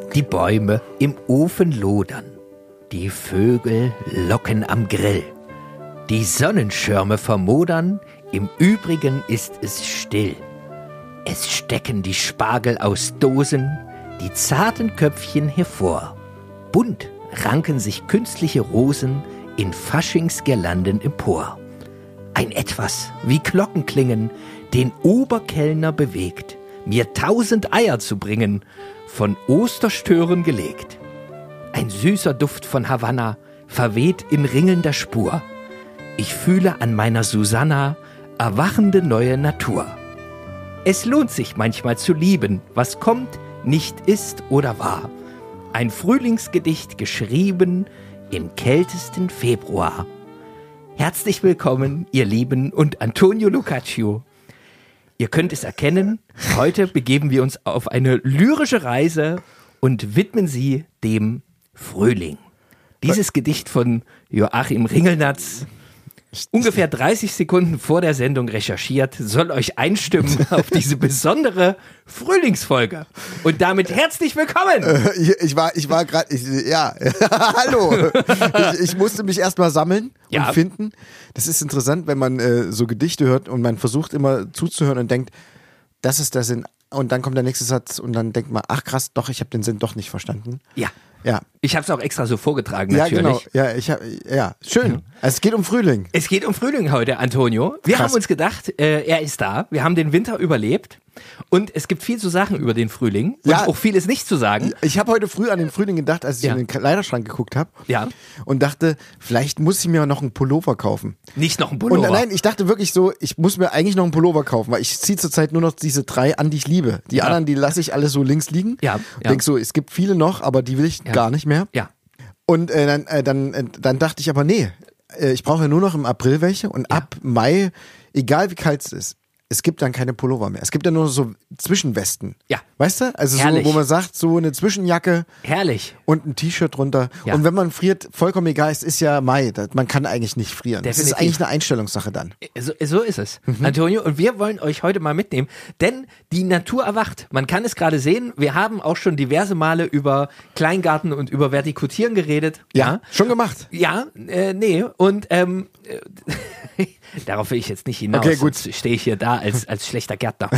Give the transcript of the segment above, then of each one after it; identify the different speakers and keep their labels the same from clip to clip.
Speaker 1: Die Bäume im Ofen lodern, die Vögel locken am Grill, die Sonnenschirme vermodern, im Übrigen ist es still. Es stecken die Spargel aus Dosen, die zarten Köpfchen hervor. Bunt ranken sich künstliche Rosen in Faschingsgirlanden empor. Ein Etwas wie Glockenklingen den Oberkellner bewegt, mir 1000 Eier zu bringen, von Osterstören gelegt. Ein süßer Duft von Havanna verweht in ringelnder Spur. Ich fühle an meiner Susanna erwachende neue Natur. Es lohnt sich manchmal zu lieben, was kommt, nicht ist oder war. Ein Frühlingsgedicht geschrieben im kältesten Februar. Herzlich willkommen, ihr Lieben, und Antonio Lucaccio. Ihr könnt es erkennen, heute begeben wir uns auf eine lyrische Reise und widmen sie dem Frühling. Dieses Gedicht von Joachim Ringelnatz, ungefähr 30 Sekunden vor der Sendung recherchiert, soll euch einstimmen auf diese besondere Frühlingsfolge. Und damit herzlich willkommen!
Speaker 2: Ich war gerade, ja, hallo. Ich musste mich erstmal sammeln und finden. Das ist interessant, wenn man so Gedichte hört und man versucht immer zuzuhören und denkt, das ist der Sinn. Und dann kommt der nächste Satz und dann denkt man, ach krass, doch, ich habe den Sinn doch nicht verstanden.
Speaker 1: Ja.
Speaker 2: Ja.
Speaker 1: Ich habe es auch extra so vorgetragen, natürlich.
Speaker 2: Ja, genau. Ja, schön. Ja. Also es geht um Frühling.
Speaker 1: Es geht um Frühling heute, Antonio. Wir haben uns gedacht, er ist da. Wir haben den Winter überlebt. Und es gibt viel zu sagen über den Frühling. Und auch vieles nicht zu sagen.
Speaker 2: Ich habe heute früh an den Frühling gedacht, als ich in den Kleiderschrank geguckt habe.
Speaker 1: Ja.
Speaker 2: Und dachte, vielleicht muss ich mir noch einen Pullover kaufen.
Speaker 1: Nicht noch einen Pullover?
Speaker 2: Und nein, ich dachte wirklich so, ich muss mir eigentlich noch einen Pullover kaufen, weil ich ziehe zurzeit nur noch diese 3 an, die ich liebe. Die anderen, die lasse ich alle so links liegen.
Speaker 1: Ja.
Speaker 2: Denk so, es gibt viele noch, aber die will ich gar nicht mehr.
Speaker 1: Ja.
Speaker 2: Und dann dachte ich aber, nee, ich brauche ja nur noch im April welche und ab Mai, egal wie kalt es ist, es gibt dann keine Pullover mehr. Es gibt dann nur so Zwischenwesten.
Speaker 1: Ja.
Speaker 2: Weißt du? Also
Speaker 1: herrlich.
Speaker 2: So, wo man sagt, so eine Zwischenjacke.
Speaker 1: Herrlich.
Speaker 2: Und ein T-Shirt drunter. Ja. Und wenn man friert, vollkommen egal, es ist ja Mai. Man kann eigentlich nicht frieren.
Speaker 1: Definitiv.
Speaker 2: Das ist eigentlich eine Einstellungssache dann.
Speaker 1: So ist es, Antonio. Und wir wollen euch heute mal mitnehmen, denn die Natur erwacht. Man kann es gerade sehen. Wir haben auch schon diverse Male über Kleingarten und über Vertikutieren geredet.
Speaker 2: Ja. Schon gemacht?
Speaker 1: Ja, nee. Und darauf will ich jetzt nicht hinaus.
Speaker 2: Okay, gut.
Speaker 1: Sonst stehe ich hier da als schlechter Gärtner.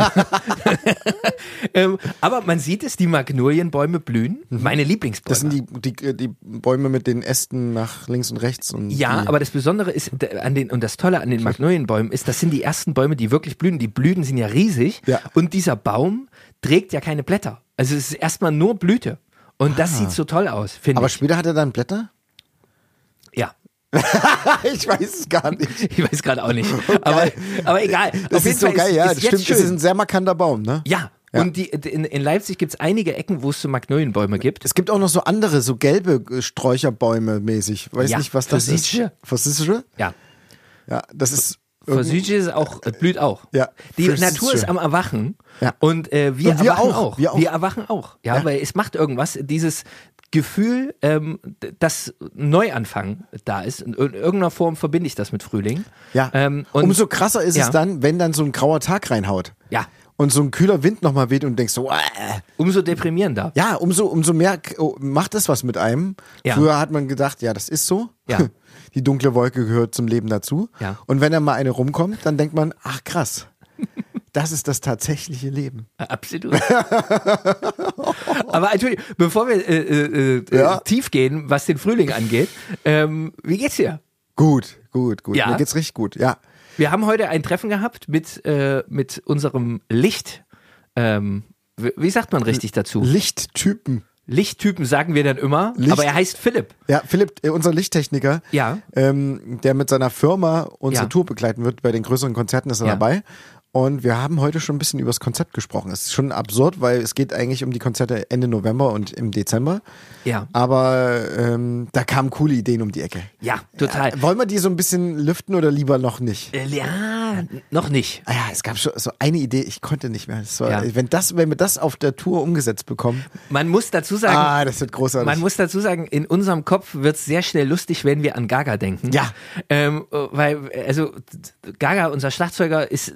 Speaker 1: Aber man sieht es, die Magnolienbäume blühen. Meine Lieblingsbäume.
Speaker 2: Das sind die Bäume mit den Ästen nach links und rechts. Und
Speaker 1: aber das Besondere ist und das Tolle an den Magnolienbäumen ist, das sind die ersten Bäume, die wirklich blühen. Die Blüten sind ja riesig. Ja. Und dieser Baum trägt ja keine Blätter. Also es ist erstmal nur Blüte. Und das sieht so toll aus, finde ich.
Speaker 2: Aber später hat er dann Blätter?
Speaker 1: Ja.
Speaker 2: Ich weiß es gar nicht.
Speaker 1: Ich weiß gerade auch nicht. Aber egal.
Speaker 2: Das ist so geil, ja. Das stimmt. Das ist ein sehr markanter Baum, ne?
Speaker 1: Ja. Und in Leipzig gibt es einige Ecken, wo es so Magnolienbäume gibt.
Speaker 2: Es gibt auch noch so andere, so gelbe Sträucherbäume mäßig. Weiß nicht, was das ist. Forsythia?
Speaker 1: Ja.
Speaker 2: Ja, das ist...
Speaker 1: Forsythia ist auch, blüht auch.
Speaker 2: Ja.
Speaker 1: Die Natur ist am Erwachen.
Speaker 2: Ja.
Speaker 1: Und wir erwachen auch.
Speaker 2: Wir
Speaker 1: erwachen auch. Ja, weil es macht irgendwas. Dieses Gefühl, dass Neuanfang da ist. In irgendeiner Form verbinde ich das mit Frühling.
Speaker 2: Ja. Und umso krasser ist es dann, wenn dann so ein grauer Tag reinhaut.
Speaker 1: Ja.
Speaker 2: Und so ein kühler Wind nochmal weht und denkst so,
Speaker 1: umso deprimierender.
Speaker 2: Ja, umso mehr macht das was mit einem. Ja. Früher hat man gedacht, ja, das ist so.
Speaker 1: Ja.
Speaker 2: Die dunkle Wolke gehört zum Leben dazu.
Speaker 1: Ja.
Speaker 2: Und wenn dann mal eine rumkommt, dann denkt man, ach krass, das ist das tatsächliche Leben.
Speaker 1: Absolut. Aber Entschuldigung, bevor wir tief gehen, was den Frühling angeht, wie geht's dir?
Speaker 2: Gut.
Speaker 1: Ja.
Speaker 2: Mir geht's richtig gut, ja.
Speaker 1: Wir haben heute ein Treffen gehabt mit unserem Licht, wie sagt man richtig dazu? Lichttypen sagen wir dann immer, aber er heißt Philipp.
Speaker 2: Ja, Philipp, unser Lichttechniker, der mit seiner Firma unsere Tour begleiten wird. Bei den größeren Konzerten ist er dabei. Und wir haben heute schon ein bisschen über das Konzept gesprochen. Es ist schon absurd, weil es geht eigentlich um die Konzerte Ende November und im Dezember.
Speaker 1: Ja.
Speaker 2: Aber da kamen coole Ideen um die Ecke.
Speaker 1: Ja, total.
Speaker 2: Ja, wollen wir die so ein bisschen lüften oder lieber noch nicht?
Speaker 1: Ja, noch nicht.
Speaker 2: Ja, es gab schon so eine Idee, ich konnte nicht mehr. Das war, wenn wir das auf der Tour umgesetzt bekommen.
Speaker 1: Man muss dazu sagen,
Speaker 2: das wird großartig.
Speaker 1: Man muss dazu sagen, in unserem Kopf wird es sehr schnell lustig, wenn wir an Gaga denken.
Speaker 2: Ja.
Speaker 1: Weil, also Gaga, unser Schlagzeuger, ist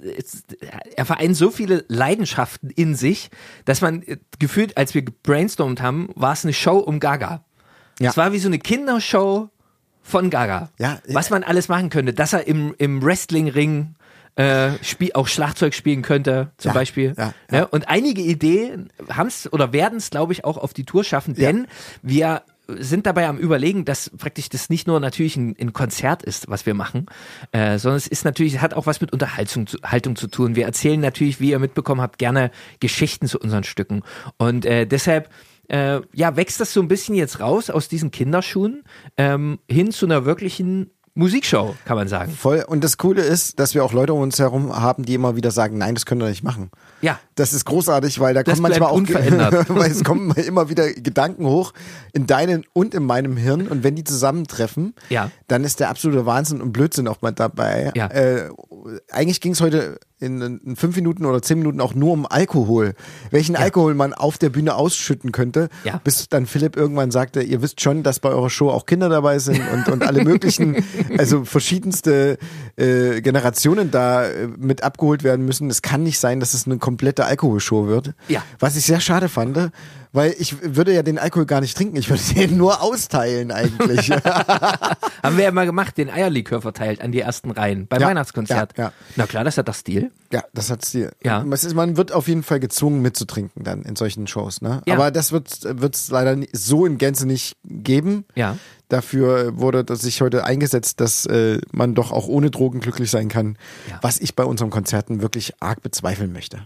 Speaker 1: er vereint so viele Leidenschaften in sich, dass man gefühlt, als wir gebrainstormt haben, war es eine Show um Gaga. Es war wie so eine Kindershow von Gaga.
Speaker 2: Ja,
Speaker 1: was man alles machen könnte, dass er im Wrestlingring auch Schlagzeug spielen könnte, zum Beispiel. Ja, und einige Ideen haben es oder werden es, glaube ich, auch auf die Tour schaffen, denn wir sind dabei am Überlegen, dass praktisch das nicht nur natürlich ein Konzert ist, was wir machen, sondern es ist natürlich, hat auch was mit Unterhaltung zu tun. Wir erzählen natürlich, wie ihr mitbekommen habt, gerne Geschichten zu unseren Stücken. Und deshalb wächst das so ein bisschen jetzt raus aus diesen Kinderschuhen hin zu einer wirklichen Musikshow, kann man sagen.
Speaker 2: Voll. Und das Coole ist, dass wir auch Leute um uns herum haben, die immer wieder sagen, nein, das können wir nicht machen.
Speaker 1: Ja.
Speaker 2: Das ist großartig, weil da
Speaker 1: das
Speaker 2: kommen manchmal auch
Speaker 1: unverändert.
Speaker 2: weil es kommen immer wieder Gedanken hoch in deinen und in meinem Hirn und wenn die zusammentreffen, dann ist der absolute Wahnsinn und Blödsinn auch mal dabei.
Speaker 1: Ja.
Speaker 2: Eigentlich ging es heute in 5 Minuten oder 10 Minuten auch nur um Alkohol. Welchen Alkohol man auf der Bühne ausschütten könnte, bis dann Philipp irgendwann sagte, ihr wisst schon, dass bei eurer Show auch Kinder dabei sind und alle möglichen, also verschiedenste Generationen da mit abgeholt werden müssen. Es kann nicht sein, dass es eine komplette Alkoholshow wird. Ja. Was ich sehr schade fand, weil ich würde ja den Alkohol gar nicht trinken, ich würde den nur austeilen eigentlich.
Speaker 1: Haben wir ja mal gemacht, den Eierlikör verteilt an die ersten Reihen beim Weihnachtskonzert. Ja. Na klar, das hat doch Stil.
Speaker 2: Ja, das hat Stil.
Speaker 1: Ja.
Speaker 2: Man wird auf jeden Fall gezwungen mitzutrinken dann in solchen Shows. Ne? Ja. Aber das wird es leider so in Gänze nicht geben.
Speaker 1: Ja.
Speaker 2: Dafür wurde sich heute eingesetzt, dass man doch auch ohne Drogen glücklich sein kann, was ich bei unseren Konzerten wirklich arg bezweifeln möchte.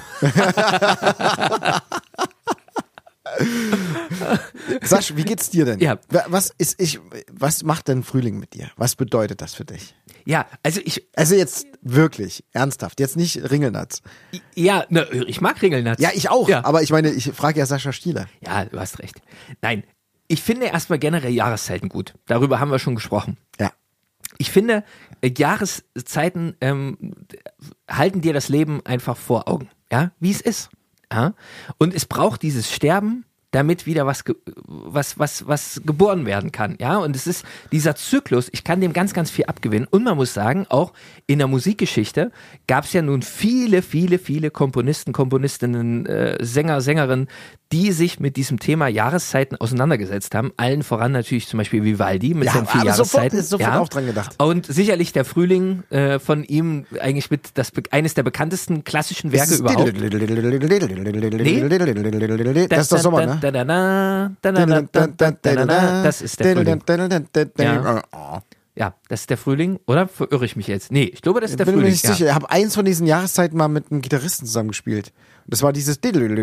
Speaker 2: Sasch, wie geht's dir denn?
Speaker 1: Ja.
Speaker 2: Was macht denn Frühling mit dir? Was bedeutet das für dich?
Speaker 1: Ja, also
Speaker 2: jetzt wirklich, ernsthaft, jetzt nicht Ringelnatz.
Speaker 1: Ja, ich mag Ringelnatz.
Speaker 2: Ja, ich auch, aber ich meine, ich frage ja Sascha Stieler.
Speaker 1: Ja, du hast recht. Nein, ich finde erstmal generell Jahreszeiten gut. Darüber haben wir schon gesprochen.
Speaker 2: Ja.
Speaker 1: Ich finde, Jahreszeiten halten dir das Leben einfach vor Augen, ja, wie es ist. Ja? Und es braucht dieses Sterben, damit wieder was geboren werden kann, ja, und es ist dieser Zyklus, ich kann dem ganz, ganz viel abgewinnen und man muss sagen, auch in der Musikgeschichte gab es ja nun viele Komponisten, Komponistinnen, Sänger, Sängerinnen, die sich mit diesem Thema Jahreszeiten auseinandergesetzt haben, allen voran natürlich zum Beispiel Vivaldi mit seinen 4 Jahreszeiten.
Speaker 2: Sofort auch dran gedacht.
Speaker 1: Und sicherlich der Frühling von ihm eigentlich mit eines der bekanntesten klassischen Werke überhaupt.
Speaker 2: Das ist der Sommer, ne?
Speaker 1: Das ist der Frühling. Ja, das ist der Frühling, oder verirre ich mich jetzt? Nee, ich glaube, das ist der Frühling.
Speaker 2: Bin mir nicht sicher. Ich habe eins von diesen Jahreszeiten mal mit einem Gitarristen zusammengespielt. Das war dieses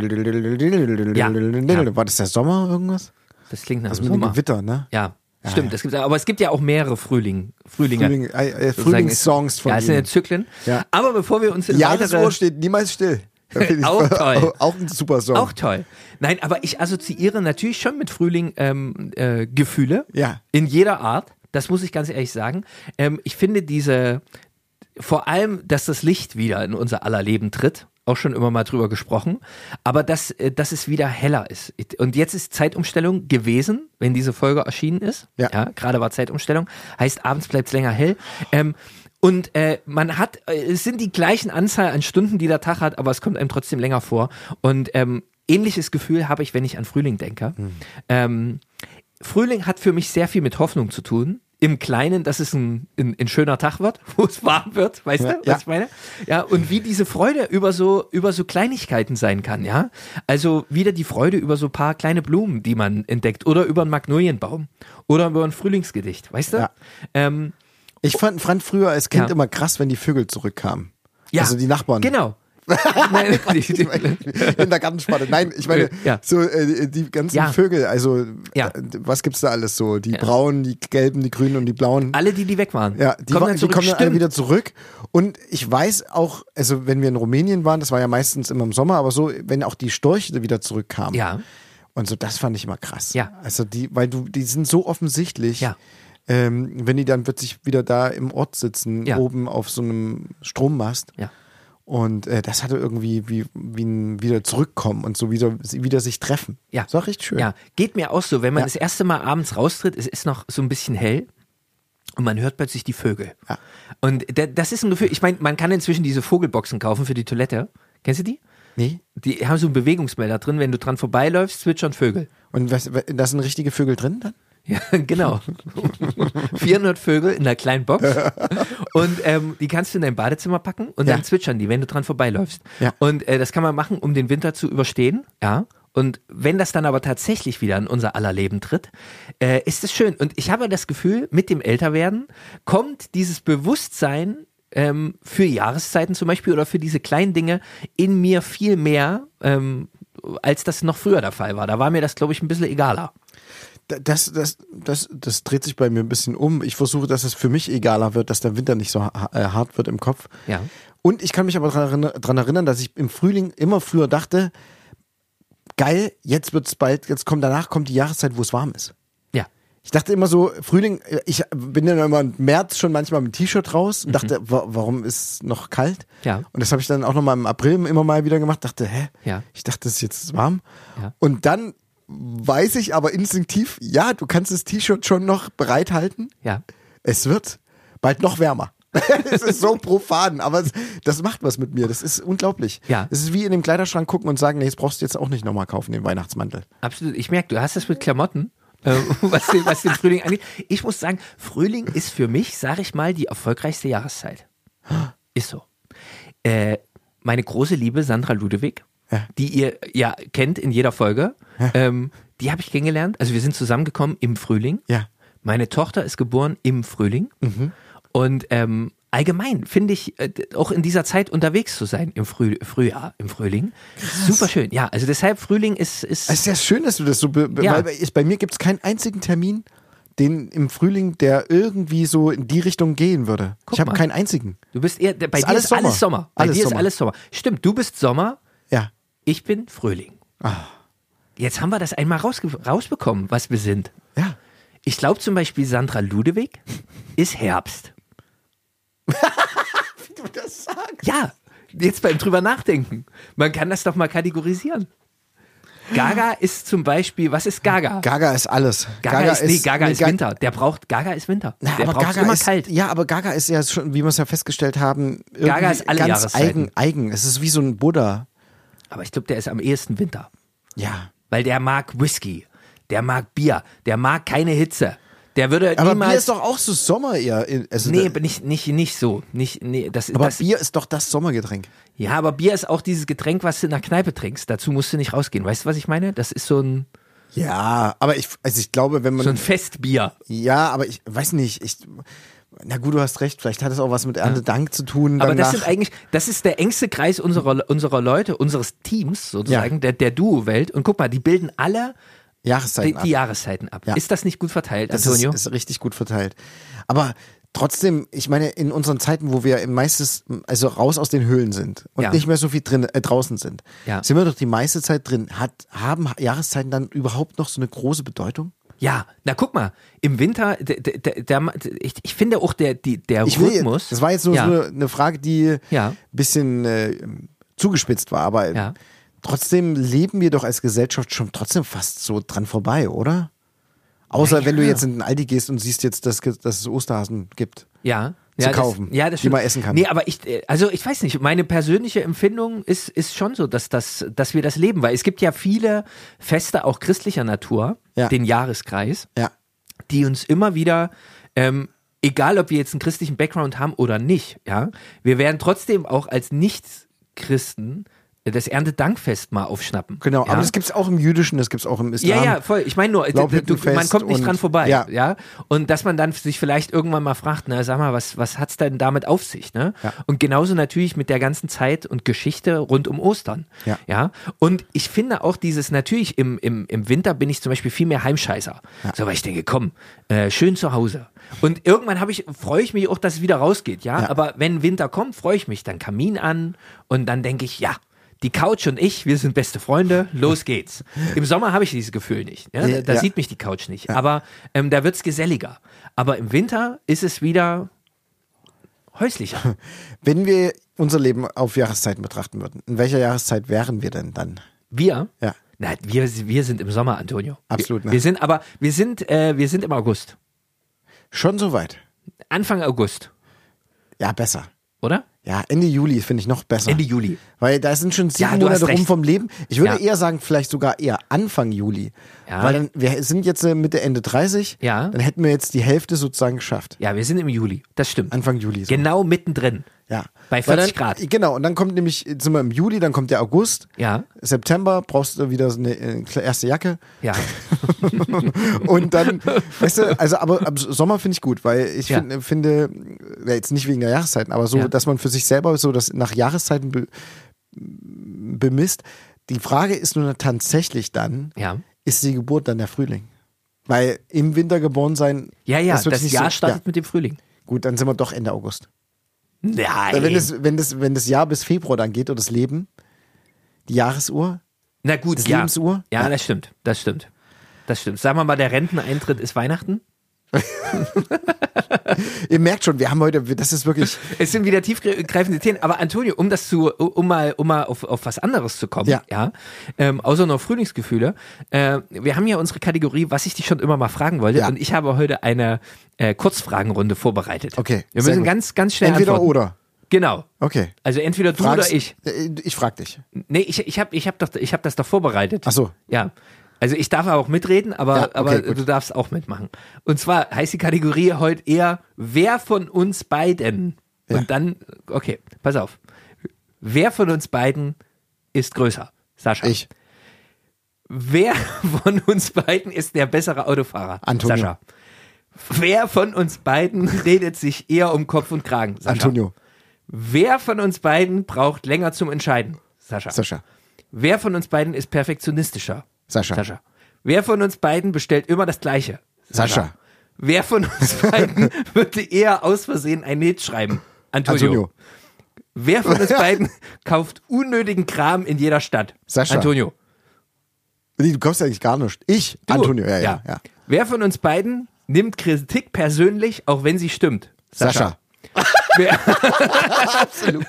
Speaker 2: War das der Sommer irgendwas?
Speaker 1: Das klingt nach
Speaker 2: das
Speaker 1: Sommer.
Speaker 2: Mit dem Gewitter, ne?
Speaker 1: Ja. Stimmt, aber es gibt ja auch mehrere
Speaker 2: Frühlingssongs von ihm.
Speaker 1: Ja, es sind ja Zyklen. Ja. Aber bevor wir uns in
Speaker 2: Jahresuhr steht niemals still.
Speaker 1: Auch toll.
Speaker 2: Auch ein super Song.
Speaker 1: Auch toll. Nein, aber ich assoziiere natürlich schon mit Frühling Gefühle.
Speaker 2: Ja.
Speaker 1: In jeder Art. Das muss ich ganz ehrlich sagen. Ich finde vor allem, dass das Licht wieder in unser aller Leben tritt. Auch schon immer mal drüber gesprochen. Aber dass es wieder heller ist. Und jetzt ist Zeitumstellung gewesen, wenn diese Folge erschienen ist. Ja, gerade war Zeitumstellung. Heißt, abends bleibt es länger hell. Und es sind die gleichen Anzahl an Stunden, die der Tag hat, aber es kommt einem trotzdem länger vor. Und ähnliches Gefühl habe ich, wenn ich an Frühling denke. Frühling hat für mich sehr viel mit Hoffnung zu tun. Im Kleinen, dass es ein schöner Tag wird, wo es warm wird, weißt du, was ich meine? Ja, und wie diese Freude über so Kleinigkeiten sein kann, ja? Also wieder die Freude über so ein paar kleine Blumen, die man entdeckt, oder über einen Magnolienbaum oder über ein Frühlingsgedicht, weißt du? Ja.
Speaker 2: Ich fand früher als Kind immer krass, wenn die Vögel zurückkamen. Ja. Also die Nachbarn.
Speaker 1: Genau.
Speaker 2: Nein, in der Gartenspalte. Nein, ich meine, so die ganzen Vögel, also was gibt's da alles so? Die braunen, die gelben, die grünen und die blauen.
Speaker 1: Alle, die weg waren.
Speaker 2: Ja, die kommen dann alle wieder zurück. Und ich weiß auch, also wenn wir in Rumänien waren, das war ja meistens immer im Sommer, aber so, wenn auch die Störche wieder zurückkamen.
Speaker 1: Ja.
Speaker 2: Und so, das fand ich immer krass.
Speaker 1: Ja.
Speaker 2: Also die sind so offensichtlich. Ja. Wenn die dann plötzlich wieder da im Ort sitzen, oben auf so einem Strommast.
Speaker 1: Ja.
Speaker 2: Und das hatte irgendwie wie ein wieder zurückkommen und so wieder sich treffen.
Speaker 1: Ja.
Speaker 2: Das war richtig schön.
Speaker 1: Ja, geht mir auch so, wenn man das erste Mal abends raustritt, es ist noch so ein bisschen hell und man hört plötzlich die Vögel.
Speaker 2: Ja.
Speaker 1: Und das ist ein Gefühl, ich meine, man kann inzwischen diese Vogelboxen kaufen für die Toilette. Kennst du die?
Speaker 2: Nee.
Speaker 1: Die haben so einen Bewegungsmelder drin, wenn du dran vorbeiläufst, zwitschern Vögel.
Speaker 2: Und da sind richtige Vögel drin dann?
Speaker 1: Ja, genau. 400 Vögel in einer kleinen Box und die kannst du in dein Badezimmer packen und dann zwitschern die, wenn du dran vorbeiläufst.
Speaker 2: Ja.
Speaker 1: Und das kann man machen, um den Winter zu überstehen. Ja. Und wenn das dann aber tatsächlich wieder in unser aller Leben tritt, ist es schön. Und ich habe das Gefühl, mit dem Älterwerden kommt dieses Bewusstsein für Jahreszeiten zum Beispiel oder für diese kleinen Dinge in mir viel mehr, als das noch früher der Fall war. Da war mir das, glaube ich, ein bisschen egaler.
Speaker 2: Das dreht sich bei mir ein bisschen um. Ich versuche, dass es für mich egaler wird, dass der Winter nicht so hart wird im Kopf.
Speaker 1: Ja.
Speaker 2: Und ich kann mich aber daran erinnern, dass ich im Frühling immer früher dachte, geil, jetzt danach kommt die Jahreszeit, wo es warm ist.
Speaker 1: Ja.
Speaker 2: Ich dachte immer so, Frühling, ich bin dann immer im März schon manchmal mit T-Shirt raus und dachte, warum ist es noch kalt?
Speaker 1: Ja.
Speaker 2: Und das habe ich dann auch nochmal im April immer mal wieder gemacht, dachte,
Speaker 1: Ja.
Speaker 2: Ich dachte, es ist jetzt warm.
Speaker 1: Ja.
Speaker 2: Und dann weiß ich aber instinktiv, ja, du kannst das T-Shirt schon noch bereithalten.
Speaker 1: Ja.
Speaker 2: Es wird bald noch wärmer. Es ist so profan, aber das macht was mit mir. Das ist unglaublich.
Speaker 1: Ja.
Speaker 2: Es ist wie in den Kleiderschrank gucken und sagen, nee, das brauchst du jetzt auch nicht nochmal kaufen, den Weihnachtsmantel.
Speaker 1: Absolut. Ich merke, du hast das mit Klamotten, was den Frühling angeht. Ich muss sagen, Frühling ist für mich, sage ich mal, die erfolgreichste Jahreszeit. Ist so. Meine große Liebe Sandra Ludewig, die ihr ja kennt in jeder Folge, die habe ich kennengelernt. Also wir sind zusammengekommen im Frühling.
Speaker 2: Ja.
Speaker 1: Meine Tochter ist geboren im Frühling. Und allgemein finde ich, auch in dieser Zeit unterwegs zu sein im Frühjahr, im Frühling. Krass. Super schön. Ja, also deshalb Frühling ist.
Speaker 2: Es ist ja schön, dass du das so. Weil bei mir gibt es keinen einzigen Termin, den im Frühling, der irgendwie so in die Richtung gehen würde. Ich habe keinen einzigen.
Speaker 1: Du bist eher. Bei dir ist alles Sommer. Bei dir ist alles Sommer. Stimmt, du bist Sommer.
Speaker 2: Ja.
Speaker 1: Ich bin Frühling. Jetzt haben wir das einmal rausbekommen, was wir sind.
Speaker 2: Ja.
Speaker 1: Ich glaube zum Beispiel, Sandra Ludewig ist Herbst.
Speaker 2: Wie du das sagst.
Speaker 1: Ja, jetzt beim drüber nachdenken. Man kann das doch mal kategorisieren. Gaga ist zum Beispiel, was ist Gaga?
Speaker 2: Gaga ist alles.
Speaker 1: Gaga ist Winter. Gaga ist Winter. Der braucht
Speaker 2: Gaga
Speaker 1: immer
Speaker 2: ist,
Speaker 1: kalt.
Speaker 2: Ja, aber Gaga ist ja schon, wie wir es ja festgestellt haben,
Speaker 1: Gaga ist alle
Speaker 2: ganz
Speaker 1: Jahreszeiten.
Speaker 2: eigen. Es ist wie so ein Buddha.
Speaker 1: Aber ich glaube, der ist am ehesten Winter.
Speaker 2: Ja.
Speaker 1: Weil der mag Whisky, der mag Bier, der mag keine Hitze. Der würde
Speaker 2: aber
Speaker 1: niemals.
Speaker 2: Bier ist doch auch so Sommer eher. Also
Speaker 1: nee, nicht so.
Speaker 2: Aber Bier ist doch das Sommergetränk.
Speaker 1: Ja, aber Bier ist auch dieses Getränk, was du in der Kneipe trinkst. Dazu musst du nicht rausgehen. Weißt du, was ich meine? Das ist so ein.
Speaker 2: Ja, aber ich glaube, wenn man.
Speaker 1: So ein Festbier.
Speaker 2: Ja, aber ich weiß nicht. Na gut, du hast recht. Vielleicht hat es auch was mit Erntedank zu tun.
Speaker 1: Aber das ist der engste Kreis unserer Leute, unseres Teams sozusagen, der Duo-Welt. Und guck mal, die bilden alle
Speaker 2: Jahreszeiten
Speaker 1: die Jahreszeiten ab.
Speaker 2: Ja.
Speaker 1: Ist das nicht gut verteilt,
Speaker 2: Das
Speaker 1: Antonio?
Speaker 2: ist richtig gut verteilt. Aber trotzdem, ich meine, in unseren Zeiten, wo wir meistens also raus aus den Höhlen sind und nicht mehr so viel draußen sind, sind wir doch die meiste Zeit drin. Haben Jahreszeiten dann überhaupt noch so eine große Bedeutung?
Speaker 1: Ja, na guck mal, im Winter, ich finde auch der Rhythmus.
Speaker 2: Das war jetzt nur so eine Frage, die ein bisschen zugespitzt war, aber trotzdem leben wir doch als Gesellschaft schon trotzdem fast so dran vorbei, oder? Außer wenn du jetzt in den Aldi gehst und siehst jetzt, dass es Osterhasen gibt.
Speaker 1: Ja.
Speaker 2: Zu kaufen, die man essen kann.
Speaker 1: Nee, aber ich weiß nicht, meine persönliche Empfindung ist schon so, dass wir das leben, weil es gibt ja viele Feste, auch christlicher Natur, den Jahreskreis, die uns immer wieder, egal ob wir jetzt einen christlichen Background haben oder nicht, wir werden trotzdem auch als Nicht-Christen das Erntedankfest mal aufschnappen.
Speaker 2: Genau, aber das gibt's auch im Jüdischen, das gibt's auch im Islam.
Speaker 1: Ja, voll. Ich meine nur, man kommt nicht dran vorbei. Ja. Und dass man dann sich vielleicht irgendwann mal fragt, na sag mal, was hat's denn damit auf sich? Ne? Ja. Und genauso natürlich mit der ganzen Zeit und Geschichte rund um Ostern. Ja. Und ich finde auch natürlich im Winter bin ich zum Beispiel viel mehr Heimscheißer. Ja. So, weil ich denke, komm, schön zu Hause. Und irgendwann freue ich mich auch, dass es wieder rausgeht. Ja. Aber wenn Winter kommt, freue ich mich dann Kamin an und dann denke ich, die Couch und ich, wir sind beste Freunde, los geht's. Im Sommer habe ich dieses Gefühl nicht. Ja? Da sieht mich die Couch nicht. Ja. Aber da wird's geselliger. Aber im Winter ist es wieder häuslicher.
Speaker 2: Wenn wir unser Leben auf Jahreszeiten betrachten würden, in welcher Jahreszeit wären wir denn dann?
Speaker 1: Wir?
Speaker 2: Ja.
Speaker 1: Na, wir sind im Sommer, Antonio.
Speaker 2: Absolut.
Speaker 1: Wir sind im August.
Speaker 2: Schon so weit?
Speaker 1: Anfang August,
Speaker 2: Ja, besser.
Speaker 1: oder?
Speaker 2: Ja, Ende Juli finde ich noch besser.
Speaker 1: Ende Juli.
Speaker 2: Weil da sind schon 7
Speaker 1: Ja, du
Speaker 2: Monate
Speaker 1: hast
Speaker 2: rum
Speaker 1: recht.
Speaker 2: vom Leben. Ich würde
Speaker 1: Ja.
Speaker 2: eher sagen, vielleicht sogar eher Anfang Juli.
Speaker 1: Ja.
Speaker 2: Weil dann, wir sind jetzt Mitte, Ende 30.
Speaker 1: Ja.
Speaker 2: Dann hätten wir jetzt die Hälfte sozusagen geschafft.
Speaker 1: Ja, wir sind im Juli. Das stimmt.
Speaker 2: Anfang Juli. So.
Speaker 1: Genau mittendrin.
Speaker 2: Ja.
Speaker 1: Bei
Speaker 2: Weil
Speaker 1: 40
Speaker 2: dann,
Speaker 1: Grad.
Speaker 2: Genau, und dann kommt nämlich, jetzt sind wir im Juli, dann kommt der August.
Speaker 1: Ja.
Speaker 2: September brauchst du wieder so eine erste Jacke.
Speaker 1: Ja.
Speaker 2: Und dann, weißt du, also aber ab Sommer finde ich gut, weil ich
Speaker 1: Ja.
Speaker 2: finde, ja, jetzt nicht wegen der Jahreszeiten, aber so,
Speaker 1: Ja.
Speaker 2: dass man für sich selber so das nach Jahreszeiten bemisst. Die Frage ist nur tatsächlich dann,
Speaker 1: Ja.
Speaker 2: ist die Geburt dann der Frühling? Weil im Winter geboren sein.
Speaker 1: Ja,
Speaker 2: wird
Speaker 1: das
Speaker 2: nicht
Speaker 1: Jahr
Speaker 2: so,
Speaker 1: startet mit dem Frühling.
Speaker 2: Gut, dann sind wir doch Ende August.
Speaker 1: Nein.
Speaker 2: Weil wenn das Jahr bis Februar dann geht oder das Leben, die Jahresuhr,
Speaker 1: Na gut,
Speaker 2: das
Speaker 1: ja.
Speaker 2: Lebensuhr?
Speaker 1: Ja,
Speaker 2: Ja.
Speaker 1: das stimmt. Das stimmt. Das stimmt. Sagen wir mal, der Renteneintritt ist Weihnachten.
Speaker 2: ihr merkt schon, wir haben heute, das ist wirklich,
Speaker 1: Es sind wieder tiefgreifende Themen, aber Antonio, um mal auf was anderes zu kommen,
Speaker 2: Ja.
Speaker 1: außer noch Frühlingsgefühle, wir haben ja unsere Kategorie, was ich dich schon immer mal fragen wollte,
Speaker 2: Ja.
Speaker 1: und ich habe heute eine Kurzfragenrunde vorbereitet.
Speaker 2: Okay,
Speaker 1: Wir
Speaker 2: sehr
Speaker 1: müssen
Speaker 2: gut.
Speaker 1: ganz, ganz schnell
Speaker 2: entweder
Speaker 1: antworten.
Speaker 2: oder.
Speaker 1: Genau.
Speaker 2: Okay.
Speaker 1: Also entweder du
Speaker 2: Frag's-
Speaker 1: oder ich.
Speaker 2: Ich frag dich.
Speaker 1: Nee, ich hab das doch vorbereitet.
Speaker 2: Ach so.
Speaker 1: Ja. Also ich darf auch mitreden, aber,
Speaker 2: Ja, okay,
Speaker 1: aber
Speaker 2: gut.
Speaker 1: du darfst auch mitmachen. Und zwar heißt die Kategorie heute eher, wer von uns beiden?
Speaker 2: Ja.
Speaker 1: Und dann, okay, pass auf. Wer von uns beiden ist größer? Sascha.
Speaker 2: Ich.
Speaker 1: Wer von uns beiden ist der bessere Autofahrer?
Speaker 2: Antonio.
Speaker 1: Sascha. Wer von uns beiden redet sich eher um Kopf und Kragen? Sascha.
Speaker 2: Antonio.
Speaker 1: Wer von uns beiden braucht länger zum Entscheiden? Sascha.
Speaker 2: Sascha.
Speaker 1: Wer von uns beiden ist perfektionistischer?
Speaker 2: Sascha.
Speaker 1: Sascha. Wer von uns beiden bestellt immer das Gleiche?
Speaker 2: Sascha.
Speaker 1: Wer von uns beiden würde eher aus Versehen ein Lied schreiben? Antonio. Wer von uns beiden kauft unnötigen Kram in jeder Stadt?
Speaker 2: Sascha.
Speaker 1: Antonio.
Speaker 2: Nee, du kaufst eigentlich gar nicht. Ich,
Speaker 1: Du.
Speaker 2: Antonio, ja.
Speaker 1: Wer von uns beiden nimmt Kritik persönlich, auch wenn sie stimmt?
Speaker 2: Sascha.
Speaker 1: Wer, Absolut.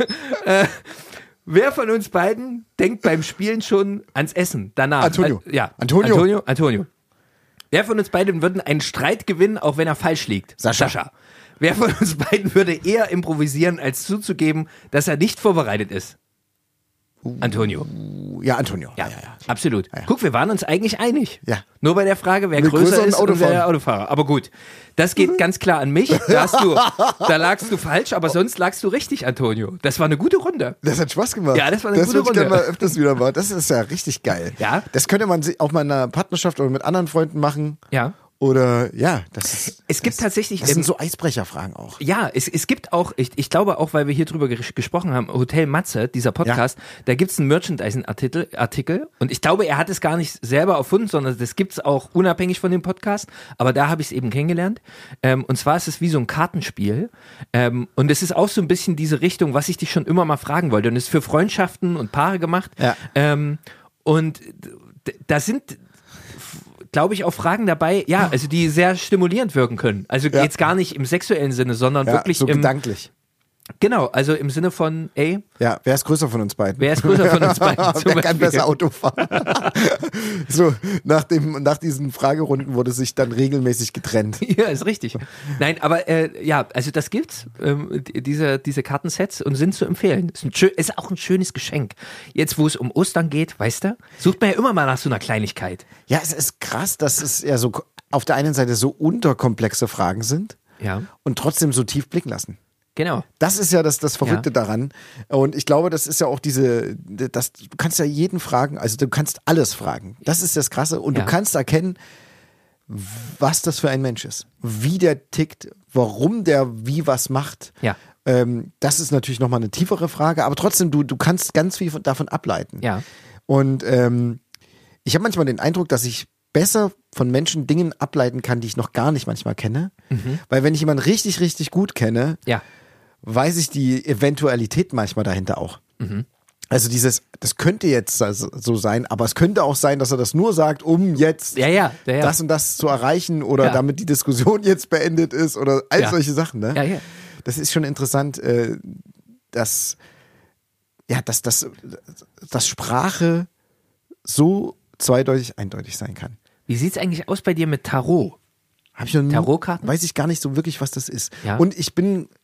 Speaker 1: Wer von uns beiden denkt beim Spielen schon ans Essen danach?
Speaker 2: Antonio.
Speaker 1: Ja.
Speaker 2: Antonio.
Speaker 1: Antonio. Wer von uns beiden würde einen Streit gewinnen, auch wenn er falsch liegt?
Speaker 2: Sascha.
Speaker 1: Wer von uns beiden würde eher improvisieren, als zuzugeben, dass er nicht vorbereitet ist? Antonio.
Speaker 2: Ja, Antonio.
Speaker 1: Ja, absolut. Guck, wir waren uns eigentlich einig.
Speaker 2: Ja.
Speaker 1: Nur bei der Frage, wer
Speaker 2: Wer
Speaker 1: größer
Speaker 2: größer
Speaker 1: ist
Speaker 2: und
Speaker 1: und wer
Speaker 2: Autofahrer.
Speaker 1: der Autofahrer. Aber gut, das geht ganz klar an mich. Da lagst du falsch, aber sonst lagst du richtig, Antonio. Das war eine gute Runde.
Speaker 2: Das hat Spaß gemacht.
Speaker 1: Ja, das war eine gute
Speaker 2: würde ich gerne
Speaker 1: Runde.
Speaker 2: mal öfters wieder machen. Das ist ja richtig geil.
Speaker 1: Ja.
Speaker 2: Das könnte man auch mal in einer Partnerschaft oder mit anderen Freunden machen.
Speaker 1: Ja.
Speaker 2: Oder, ja, das ist.
Speaker 1: Es gibt tatsächlich.
Speaker 2: Das sind so Eisbrecherfragen auch.
Speaker 1: Ja, es gibt auch, ich glaube auch, weil wir hier drüber gesprochen haben, Hotel Matze, dieser Podcast, da gibt's einen Merchandising-Artikel und ich glaube, er hat es gar nicht selber erfunden, sondern das gibt's auch unabhängig von dem Podcast, aber da habe ich es eben kennengelernt. Und zwar ist es wie so ein Kartenspiel und es ist auch so ein bisschen diese Richtung, was ich dich schon immer mal fragen wollte und es ist für Freundschaften und Paare gemacht.
Speaker 2: Ja.
Speaker 1: Und da sind, glaube ich, auch Fragen dabei, ja, also die sehr stimulierend wirken können. Also
Speaker 2: Ja.
Speaker 1: geht's gar nicht im sexuellen Sinne, sondern
Speaker 2: Ja,
Speaker 1: wirklich
Speaker 2: so
Speaker 1: im,
Speaker 2: gedanklich.
Speaker 1: genau, also im Sinne von, ey,
Speaker 2: Ja, wer ist größer von uns beiden?
Speaker 1: wer ist größer von uns beiden? zum
Speaker 2: Wer kann
Speaker 1: Beispiel?
Speaker 2: besser Auto fahren? So, nach diesen Fragerunden wurde sich dann regelmäßig getrennt.
Speaker 1: Ja, ist richtig. Nein, aber ja, also das gibt's, diese Kartensets und sind zu empfehlen. Ist auch ein schönes Geschenk. Jetzt, wo es um Ostern geht, weißt du, sucht man ja immer mal nach so einer Kleinigkeit.
Speaker 2: Ja, es ist krass, dass es ja so auf der einen Seite so unterkomplexe Fragen sind
Speaker 1: Ja,
Speaker 2: und trotzdem so tief blicken lassen.
Speaker 1: genau.
Speaker 2: Das ist ja das Verrückte
Speaker 1: Ja.
Speaker 2: daran. Und ich glaube, das ist ja auch du kannst ja jeden fragen, also du kannst alles fragen. Das ist das Krasse. Und
Speaker 1: Ja.
Speaker 2: du kannst erkennen, was das für ein Mensch ist. Wie der tickt, warum der wie was macht.
Speaker 1: Ja.
Speaker 2: Das ist natürlich nochmal eine tiefere Frage, aber trotzdem, du kannst ganz viel davon ableiten.
Speaker 1: Ja.
Speaker 2: Und ich habe manchmal den Eindruck, dass ich besser von Menschen Dingen ableiten kann, die ich noch gar nicht manchmal kenne. Weil wenn ich jemanden richtig, richtig gut kenne,
Speaker 1: Ja.
Speaker 2: weiß ich die Eventualität manchmal dahinter auch. Also das könnte jetzt so sein, aber es könnte auch sein, dass er das nur sagt, um jetzt
Speaker 1: Ja.
Speaker 2: das und das zu erreichen oder
Speaker 1: Ja.
Speaker 2: damit die Diskussion jetzt beendet ist oder all
Speaker 1: Ja.
Speaker 2: solche Sachen. Ne?
Speaker 1: Ja.
Speaker 2: Das ist schon interessant, dass Sprache so eindeutig sein kann.
Speaker 1: Wie sieht's eigentlich aus bei dir mit Tarot?
Speaker 2: Habe ich noch nie.
Speaker 1: Tarotkarten?
Speaker 2: Weiß ich gar nicht so wirklich, was das ist.
Speaker 1: Ja.
Speaker 2: Und ich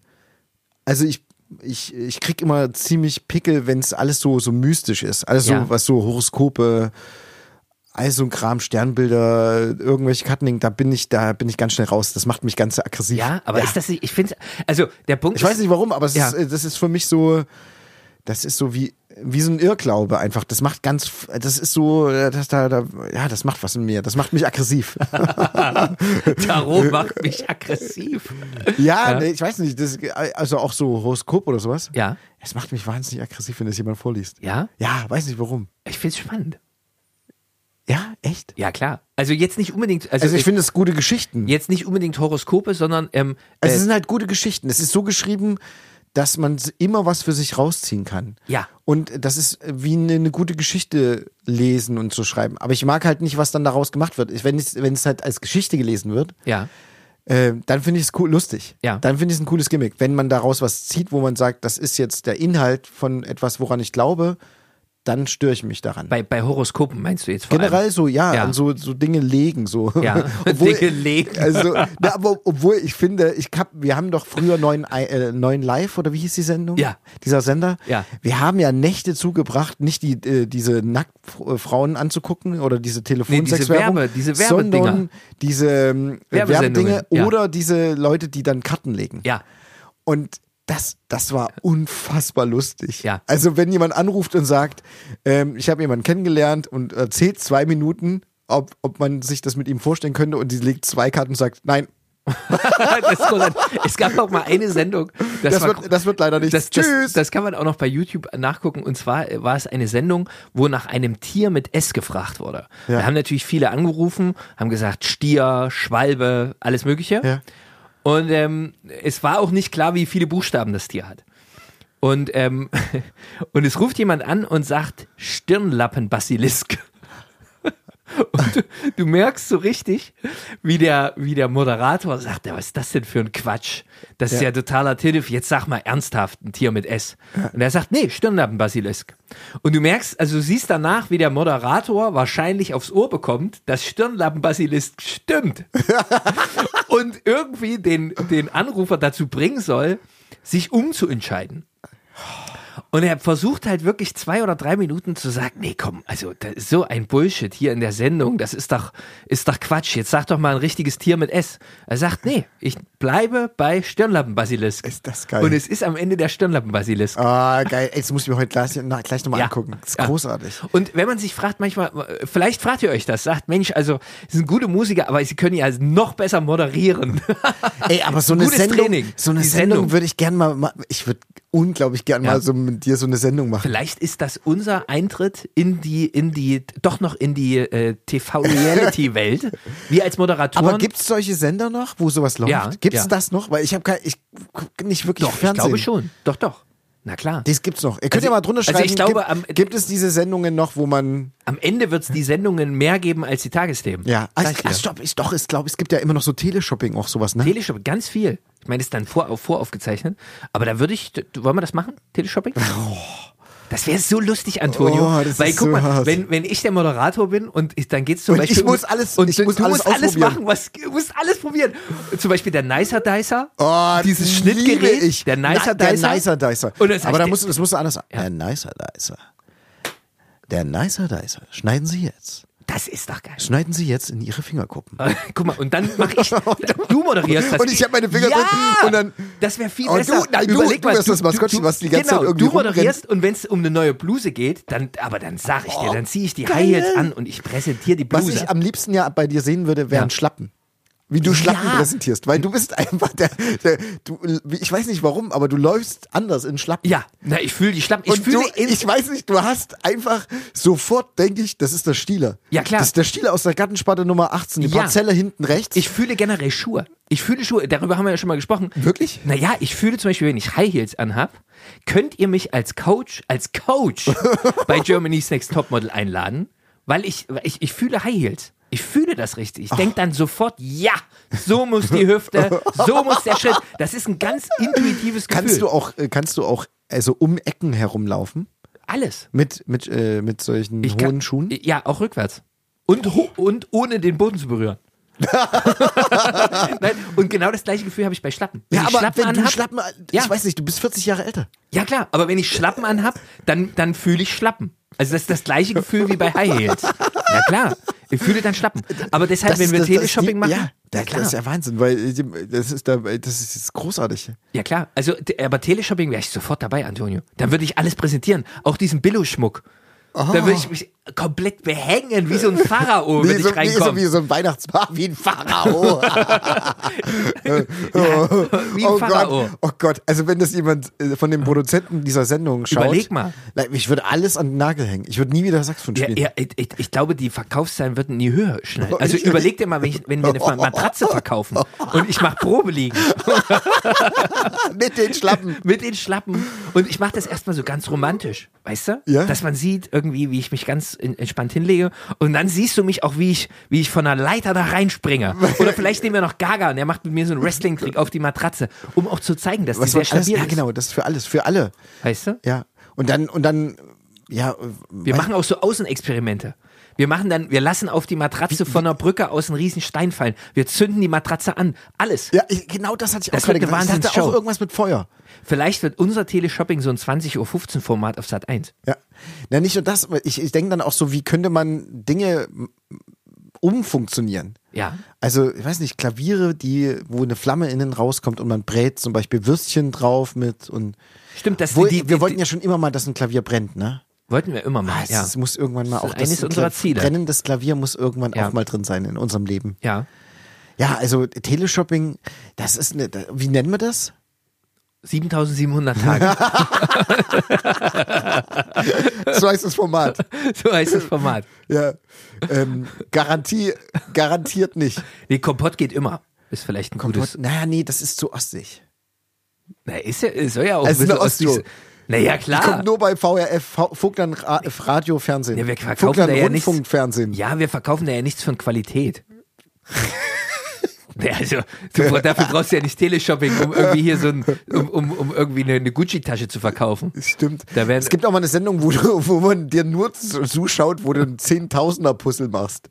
Speaker 2: krieg immer ziemlich Pickel, wenn es alles so mystisch ist. Alles so, was so Horoskope, alles so ein Kram, Sternbilder, irgendwelche Karten, da bin ich ganz schnell raus. Das macht mich ganz aggressiv.
Speaker 1: Ja, aber ist das nicht, ich finde, also der Punkt
Speaker 2: Ich weiß nicht warum, aber das ist für mich so, das ist so wie so ein Irrglaube einfach. Das macht das ist so, das macht was in mir. Das macht mich aggressiv.
Speaker 1: Tarot macht mich aggressiv.
Speaker 2: Ja. Nee, ich weiß nicht, also auch so Horoskop oder sowas.
Speaker 1: Ja.
Speaker 2: Es macht mich wahnsinnig aggressiv, wenn das jemand vorliest.
Speaker 1: Ja?
Speaker 2: Ja, weiß nicht warum.
Speaker 1: Ich finde es spannend.
Speaker 2: Ja, echt?
Speaker 1: Ja, klar. Also jetzt nicht unbedingt.
Speaker 2: Also ich finde es gute Geschichten.
Speaker 1: Jetzt nicht unbedingt Horoskope, sondern.
Speaker 2: Es sind halt gute Geschichten. Es ist so geschrieben, dass man immer was für sich rausziehen kann.
Speaker 1: Ja.
Speaker 2: Und das ist wie eine gute Geschichte lesen und so schreiben. Aber ich mag halt nicht, was dann daraus gemacht wird. Wenn es halt als Geschichte gelesen wird,
Speaker 1: ja.
Speaker 2: Dann finde ich es cool, lustig.
Speaker 1: Ja.
Speaker 2: Dann finde ich es ein cooles Gimmick. Wenn man daraus was zieht, wo man sagt, das ist jetzt der Inhalt von etwas, woran ich glaube, dann störe ich mich daran.
Speaker 1: Bei Horoskopen meinst du jetzt vor
Speaker 2: Generell
Speaker 1: allem?
Speaker 2: so, ja, an so Dinge legen, so.
Speaker 1: Ja, Dinge legen.
Speaker 2: Also, aber obwohl ich finde, wir haben doch früher 9 Live, oder wie hieß die Sendung?
Speaker 1: Ja.
Speaker 2: Dieser Sender?
Speaker 1: Ja.
Speaker 2: Wir haben ja Nächte zugebracht, nicht diese Nacktfrauen anzugucken oder diese Telefonsexwerbung,
Speaker 1: diese Werbedinger.
Speaker 2: sondern diese Werbedinge oder diese Leute, die dann Karten legen.
Speaker 1: Ja.
Speaker 2: Und das war unfassbar lustig.
Speaker 1: Ja.
Speaker 2: Also wenn jemand anruft und sagt, ich habe jemanden kennengelernt und erzählt 2 Minuten, ob man sich das mit ihm vorstellen könnte und die legt 2 Karten und sagt, nein.
Speaker 1: Es gab auch mal eine Sendung.
Speaker 2: Das wird leider nicht.
Speaker 1: Tschüss. Das kann man auch noch bei YouTube nachgucken. Und zwar war es eine Sendung, wo nach einem Tier mit S gefragt wurde.
Speaker 2: Ja.
Speaker 1: Da haben natürlich viele angerufen, haben gesagt Stier, Schwalbe, alles Mögliche.
Speaker 2: Ja.
Speaker 1: Und es war auch nicht klar, wie viele Buchstaben das Tier hat. Und es ruft jemand an und sagt Stirnlappenbasilisk. Und du merkst so richtig, wie der Moderator sagt, was ist das denn für ein Quatsch? Das ist ja totaler Tiddif. Jetzt sag mal ernsthaft ein Tier mit S. Ja. Und er sagt, nee, Stirnlappenbasilisk. Und du merkst, also du siehst danach, wie der Moderator wahrscheinlich aufs Ohr bekommt, dass Stirnlappenbasilisk stimmt. Und irgendwie den Anrufer dazu bringen soll, sich umzuentscheiden. Und er versucht halt wirklich 2 oder 3 Minuten zu sagen, nee, komm, also das ist so ein Bullshit hier in der Sendung, das ist doch Quatsch, jetzt sag doch mal ein richtiges Tier mit S. Er sagt, nee, ich bleibe bei Stirnlappenbasilisk.
Speaker 2: Ist das geil.
Speaker 1: Und es ist am Ende der Stirnlappenbasilisk.
Speaker 2: Ah, geil, jetzt muss ich mir heute gleich nochmal angucken. Das ist großartig.
Speaker 1: Und wenn man sich fragt manchmal, vielleicht fragt ihr euch das, sagt, Mensch, also, sie sind gute Musiker, aber sie können ja noch besser moderieren.
Speaker 2: Ey, aber so eine Sendung würde ich gern mal, ich würde unglaublich gern mal so mit dir so eine Sendung machen.
Speaker 1: Vielleicht ist das unser Eintritt in die TV-Reality-Welt. Wir als Moderatoren.
Speaker 2: Aber gibt es solche Sender noch, wo sowas läuft?
Speaker 1: Ja.
Speaker 2: Gibt es das noch? Weil ich gucke nicht wirklich Fernsehen.
Speaker 1: Ich glaube schon. Doch. Na klar.
Speaker 2: Das gibt's noch. Ihr könnt ja mal drunter schreiben,
Speaker 1: ich glaube,
Speaker 2: gibt es diese Sendungen noch, wo man...
Speaker 1: Am Ende wird es die Sendungen mehr geben als die Tagesthemen.
Speaker 2: Ja. Stopp. Ich glaube, es gibt ja immer noch so Teleshopping, auch sowas, ne?
Speaker 1: Teleshopping, ganz viel. Ich meine, das ist dann voraufgezeichnet. Aber da wollen wir das machen? Teleshopping? Oh. Das wäre so lustig, Antonio. Weil guck mal, wenn ich der Moderator bin und dann geht's zum Beispiel.
Speaker 2: Ich muss alles
Speaker 1: machen, du musst alles probieren. Zum Beispiel der Nicer Dicer.
Speaker 2: Oh,
Speaker 1: dieses Schnittgerät. Der Nicer
Speaker 2: Dicer. Aber das musst du anders sagen. Ja. Der Nicer Dicer. Schneiden Sie jetzt.
Speaker 1: Das ist doch geil.
Speaker 2: Schneiden Sie jetzt in Ihre Fingerkuppen.
Speaker 1: Guck mal, und dann mache ich, du moderierst das.
Speaker 2: Und ich habe meine Finger drin und dann...
Speaker 1: Das wäre viel besser.
Speaker 2: Überleg mal, du das Maskottchen, was die ganze Zeit irgendwie
Speaker 1: du moderierst und wenn es um eine neue Bluse geht, dann sag ich dir, dann ziehe ich die High Heels an und ich präsentiere die Bluse.
Speaker 2: Was ich am liebsten ja bei dir sehen würde, wären Schlappen. Wie du Schlappen präsentierst, weil du bist einfach ich weiß nicht warum, aber du läufst anders in Schlappen.
Speaker 1: Ja, ich fühle die Schlappen.
Speaker 2: Ich weiß nicht, du hast einfach sofort, denke ich, das ist der Stieler.
Speaker 1: Ja, klar.
Speaker 2: Das ist der Stieler aus der Gartensparte Nummer 18, die Parzelle hinten rechts.
Speaker 1: Ich fühle generell Schuhe. Darüber haben wir ja schon mal gesprochen.
Speaker 2: Wirklich?
Speaker 1: Naja, ich fühle zum Beispiel, wenn ich High Heels anhab, könnt ihr mich als Coach bei Germany's Next Topmodel einladen, weil ich fühle High Heels. Ich fühle das richtig. Ich denke dann sofort, ja, so muss die Hüfte, so muss der Schritt. Das ist ein ganz intuitives Gefühl.
Speaker 2: Kannst du auch also um Ecken herumlaufen?
Speaker 1: Alles.
Speaker 2: Mit solchen hohen Schuhen?
Speaker 1: Ja, auch rückwärts. Und ohne den Boden zu berühren. Nein, und genau das gleiche Gefühl habe ich bei Schlappen. Wenn ich Schlappen
Speaker 2: wenn du
Speaker 1: anhab,
Speaker 2: Schlappen, ich weiß nicht, du bist 40 Jahre älter.
Speaker 1: Ja klar, aber wenn ich Schlappen anhab, dann fühle ich Schlappen. Also das ist das gleiche Gefühl wie bei High Heels. Ja klar, ich fühle dann Schlappen. Aber deshalb, wenn wir Teleshopping machen,
Speaker 2: ja klar. Das ist ja Wahnsinn, weil das ist großartig.
Speaker 1: Ja klar, also aber Teleshopping wäre ich sofort dabei, Antonio. Dann würde ich alles präsentieren, auch diesen Billo-Schmuck. Da würde ich mich komplett behängen, wie so ein Pharao, wenn ich reinkomme.
Speaker 2: Wie so ein Weihnachtsmann, wie ein Pharao.
Speaker 1: Wie ein Pharao.
Speaker 2: Oh Gott, also wenn das jemand von den Produzenten dieser Sendung schaut.
Speaker 1: Überleg mal.
Speaker 2: Ich würde alles an den Nagel hängen. Ich würde nie wieder Saxophon spielen.
Speaker 1: Ja, ich glaube, die Verkaufszahlen würden nie höher schnell. Also überleg dir mal, wenn wir eine Matratze verkaufen und ich mache Probeliegen.
Speaker 2: Mit den Schlappen.
Speaker 1: Mit den Schlappen. Und ich mache das erstmal so ganz romantisch, weißt du?
Speaker 2: Ja.
Speaker 1: Dass man sieht irgendwie, wie ich mich ganz entspannt hinlege. Und dann siehst du mich auch, wie ich von einer Leiter da reinspringe. Oder vielleicht nehmen wir noch Gaga und der macht mit mir so einen Wrestling-Trick auf die Matratze, um auch zu zeigen, dass die sehr stabil ist.
Speaker 2: Ja, genau, das ist für alle.
Speaker 1: Weißt du?
Speaker 2: Ja. Und dann, ja.
Speaker 1: Wir machen auch so Außenexperimente. Wir lassen auf die Matratze von einer Brücke aus einen riesen Stein fallen. Wir zünden die Matratze an. Alles.
Speaker 2: Ja, genau das hatte ich
Speaker 1: das
Speaker 2: auch gerade
Speaker 1: gedacht. Das
Speaker 2: hatte auch irgendwas mit Feuer.
Speaker 1: Vielleicht wird unser Teleshopping so ein 20:15 Uhr Format auf Sat 1.
Speaker 2: Ja. Na, nicht nur das. Ich denke dann auch so, wie könnte man Dinge umfunktionieren?
Speaker 1: Ja.
Speaker 2: Also, ich weiß nicht, Klaviere, wo eine Flamme innen rauskommt und man brät zum Beispiel Würstchen drauf mit und.
Speaker 1: Stimmt,
Speaker 2: wir wollten ja schon immer mal, dass ein Klavier brennt, ne?
Speaker 1: Wollten wir immer mal, ja.
Speaker 2: Es muss irgendwann mal auch
Speaker 1: eines unserer Ziele.
Speaker 2: Brennendes Klavier muss irgendwann auch mal drin sein in unserem Leben.
Speaker 1: Ja.
Speaker 2: Ja, also Teleshopping, das ist wie nennen wir das?
Speaker 1: 7700 Tage.
Speaker 2: So heißt das Format.
Speaker 1: So heißt das Format.
Speaker 2: Ja. Garantiert nicht.
Speaker 1: Nee, Kompott geht immer. Ist vielleicht ein gutes.
Speaker 2: Naja, nee, das ist zu ostig.
Speaker 1: Na, soll ja auch
Speaker 2: ein bisschen ostig.
Speaker 1: Naja, klar.
Speaker 2: Die kommt nur bei VRF, Vogtland Radio, Fernsehen.
Speaker 1: Ja, wir verkaufen da ja nichts.
Speaker 2: Fernsehen.
Speaker 1: Ja, wir verkaufen da ja nichts von Qualität. Ja, also, dafür brauchst du ja nicht Teleshopping, um irgendwie hier um irgendwie eine Gucci-Tasche zu verkaufen.
Speaker 2: Stimmt. Es gibt auch mal eine Sendung, wo man dir nur zuschaut, wo du ein 10.000er-Puzzle machst.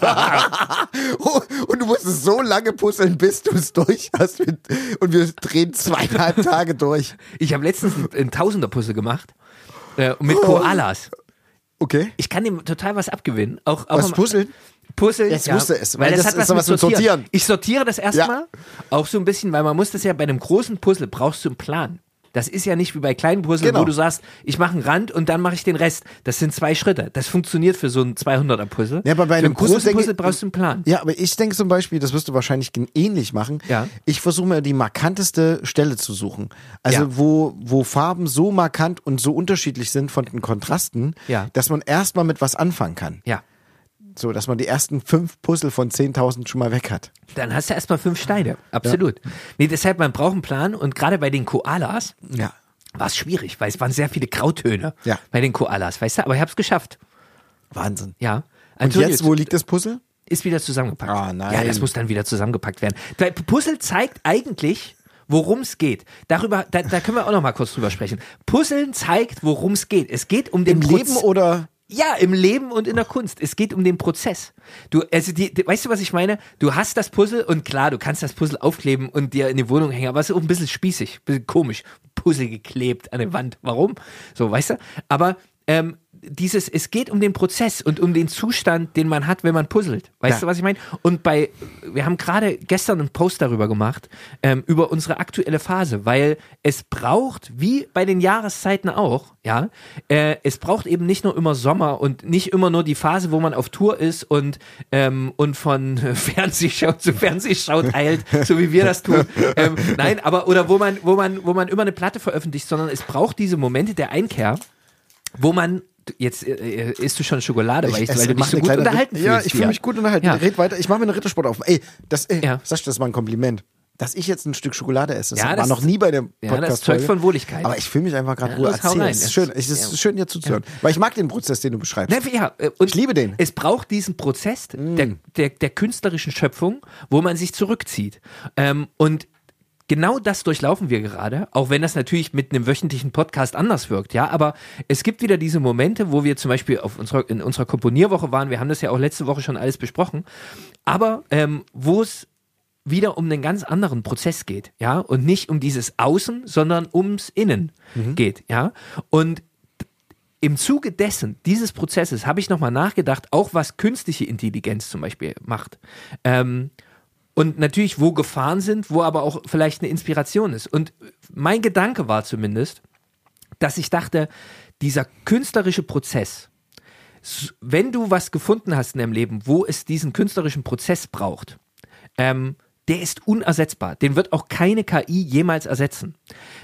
Speaker 2: Und du musst es so lange puzzeln, bis du es durch hast. Und wir drehen 2,5 Tage durch.
Speaker 1: Ich habe letztens ein 1000er-Puzzle gemacht. Mit Koalas.
Speaker 2: Okay.
Speaker 1: Ich kann dem total was abgewinnen. Auch
Speaker 2: was puzzeln?
Speaker 1: Puzzeln,
Speaker 2: jetzt wusste es,
Speaker 1: weil das hat was mit Sortieren. Ich sortiere das erstmal,
Speaker 2: ja.
Speaker 1: Auch so ein bisschen, weil man muss das ja bei einem großen Puzzle brauchst du einen Plan. Das ist ja nicht wie bei kleinen Puzzle,
Speaker 2: genau.
Speaker 1: Wo du sagst, ich mache einen Rand und dann mache ich den Rest. Das sind 2 Schritte. Das funktioniert für so ein 200er Puzzle.
Speaker 2: Ja, aber bei einem
Speaker 1: großen Puzzle brauchst du einen Plan.
Speaker 2: Ja, aber ich denke zum Beispiel, das wirst du wahrscheinlich ähnlich machen.
Speaker 1: Ja.
Speaker 2: Ich versuche mir die markanteste Stelle zu suchen. Also
Speaker 1: ja.
Speaker 2: wo Farben so markant und so unterschiedlich sind von den Kontrasten,
Speaker 1: ja.
Speaker 2: dass man erstmal mit was anfangen kann.
Speaker 1: Ja.
Speaker 2: So, dass man die ersten 5 Puzzle von 10.000 schon mal weg hat.
Speaker 1: Dann hast du erstmal 5 Steine. Absolut. Ja. Nee, deshalb, man braucht einen Plan und gerade bei den Koalas war es schwierig, weil es waren sehr viele Grautöne bei den Koalas, weißt du? Aber ich habe es geschafft.
Speaker 2: Wahnsinn.
Speaker 1: Ja.
Speaker 2: Und jetzt, wo liegt das Puzzle?
Speaker 1: Ist wieder zusammengepackt.
Speaker 2: Ah, nein.
Speaker 1: Ja, das muss dann wieder zusammengepackt werden. Der Puzzle zeigt eigentlich, worum es geht. Da können wir auch noch mal kurz drüber sprechen. Puzzeln zeigt, worum es geht. Es geht um den
Speaker 2: Leben oder?
Speaker 1: Ja, im Leben und in der Kunst. Es geht um den Prozess. Weißt du, was ich meine? Du hast das Puzzle und klar, du kannst das Puzzle aufkleben und dir in die Wohnung hängen, aber es ist auch ein bisschen spießig, ein bisschen komisch. Puzzle geklebt an der Wand. Warum? So, weißt du? Aber es geht um den Prozess und um den Zustand, den man hat, wenn man puzzelt. Weißt du, was ich meine? Und wir haben gerade gestern einen Post darüber gemacht, über unsere aktuelle Phase, weil es braucht, wie bei den Jahreszeiten auch, es braucht eben nicht nur immer Sommer und nicht immer nur die Phase, wo man auf Tour ist und von Fernsehschau zu Fernsehschau eilt, so wie wir das tun. Nein, aber, oder wo man immer eine Platte veröffentlicht, sondern es braucht diese Momente der Einkehr, wo man, jetzt isst du schon Schokolade, weil du dich so gut unterhalten fühlst.
Speaker 2: Ja, ich fühle mich gut unterhalten.
Speaker 1: Ja.
Speaker 2: Red weiter, ich mache mir eine Rittersport auf. Sascha, das war ein Kompliment. Dass ich jetzt ein Stück Schokolade esse, das war noch nie bei dem Podcast.
Speaker 1: Ja, das zeugt von Wohligkeit.
Speaker 2: Aber ich fühle mich einfach gerade Ruhe erzählen. Es ist schön, dir zuzuhören. Weil ich mag den Prozess, den du beschreibst.
Speaker 1: Und
Speaker 2: ich liebe den.
Speaker 1: Es braucht diesen Prozess der künstlerischen Schöpfung, wo man sich zurückzieht. Und genau das durchlaufen wir gerade, auch wenn das natürlich mit einem wöchentlichen Podcast anders wirkt, ja, aber es gibt wieder diese Momente, wo wir zum Beispiel in unserer Komponierwoche waren, wir haben das ja auch letzte Woche schon alles besprochen, aber wo es wieder um einen ganz anderen Prozess geht, ja, und nicht um dieses Außen, sondern ums Innen geht, ja, und im Zuge dieses Prozesses habe ich nochmal nachgedacht, auch was künstliche Intelligenz zum Beispiel macht. Und natürlich, wo Gefahren sind, wo aber auch vielleicht eine Inspiration ist. Und mein Gedanke war zumindest, dass ich dachte, dieser künstlerische Prozess, wenn du was gefunden hast in deinem Leben, wo es diesen künstlerischen Prozess braucht, der ist unersetzbar. Den wird auch keine KI jemals ersetzen.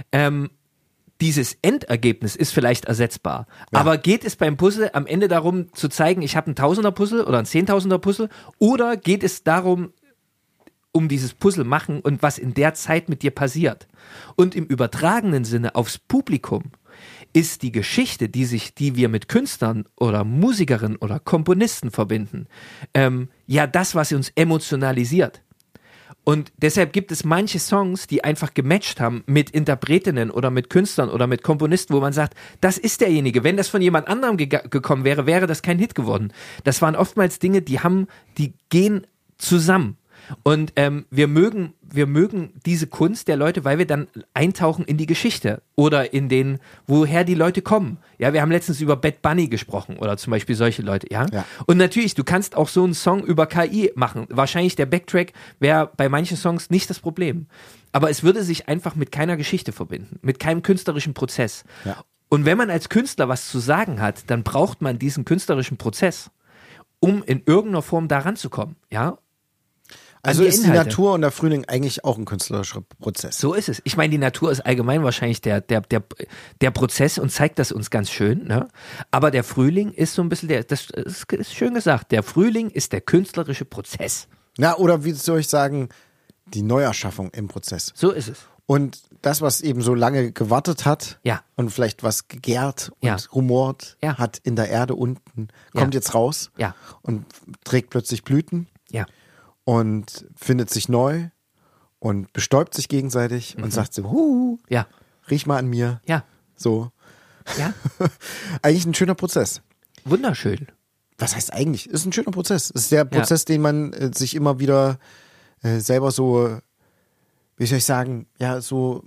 Speaker 1: Dieses Endergebnis ist vielleicht ersetzbar. Ja. Aber geht es beim Puzzle am Ende darum zu zeigen, ich habe ein Tausender-Puzzle oder ein Zehntausender-Puzzle? Oder geht es darum, um dieses Puzzle machen und was in der Zeit mit dir passiert? Und im übertragenen Sinne aufs Publikum ist die Geschichte, die wir mit Künstlern oder Musikerinnen oder Komponisten verbinden, ja das, was uns emotionalisiert. Und deshalb gibt es manche Songs, die einfach gematcht haben mit Interpretinnen oder mit Künstlern oder mit Komponisten, wo man sagt, das ist derjenige. Wenn das von jemand anderem gekommen wäre, wäre das kein Hit geworden. Das waren oftmals Dinge, die gehen zusammen. Und wir mögen diese Kunst der Leute, weil wir dann eintauchen in die Geschichte oder in woher die Leute kommen. Ja, wir haben letztens über Bad Bunny gesprochen oder zum Beispiel solche Leute, ja. Und natürlich, du kannst auch so einen Song über KI machen. Wahrscheinlich der Backtrack wäre bei manchen Songs nicht das Problem. Aber es würde sich einfach mit keiner Geschichte verbinden, mit keinem künstlerischen Prozess. Ja. Und wenn man als Künstler was zu sagen hat, dann braucht man diesen künstlerischen Prozess, um in irgendeiner Form da ranzukommen, ja.
Speaker 2: Also ist die Natur und der Frühling eigentlich auch ein künstlerischer Prozess?
Speaker 1: So ist es. Ich meine, die Natur ist allgemein wahrscheinlich der Prozess und zeigt das uns ganz schön. Ne? Aber der Frühling ist so ein bisschen das ist schön gesagt, der Frühling ist der künstlerische Prozess.
Speaker 2: Ja, oder wie soll ich sagen, die Neuerschaffung im Prozess.
Speaker 1: So ist es.
Speaker 2: Und das, was eben so lange gewartet hat und vielleicht was gegärt und rumort hat in der Erde unten, kommt jetzt raus und trägt plötzlich Blüten. Ja. Und findet sich neu und bestäubt sich gegenseitig und sagt so, riech mal an mir. Ja. So. Ja. Eigentlich ein schöner Prozess.
Speaker 1: Wunderschön.
Speaker 2: Was heißt eigentlich? Ist ein schöner Prozess. Es ist der Prozess, den man sich immer wieder selber so, wie soll ich sagen, so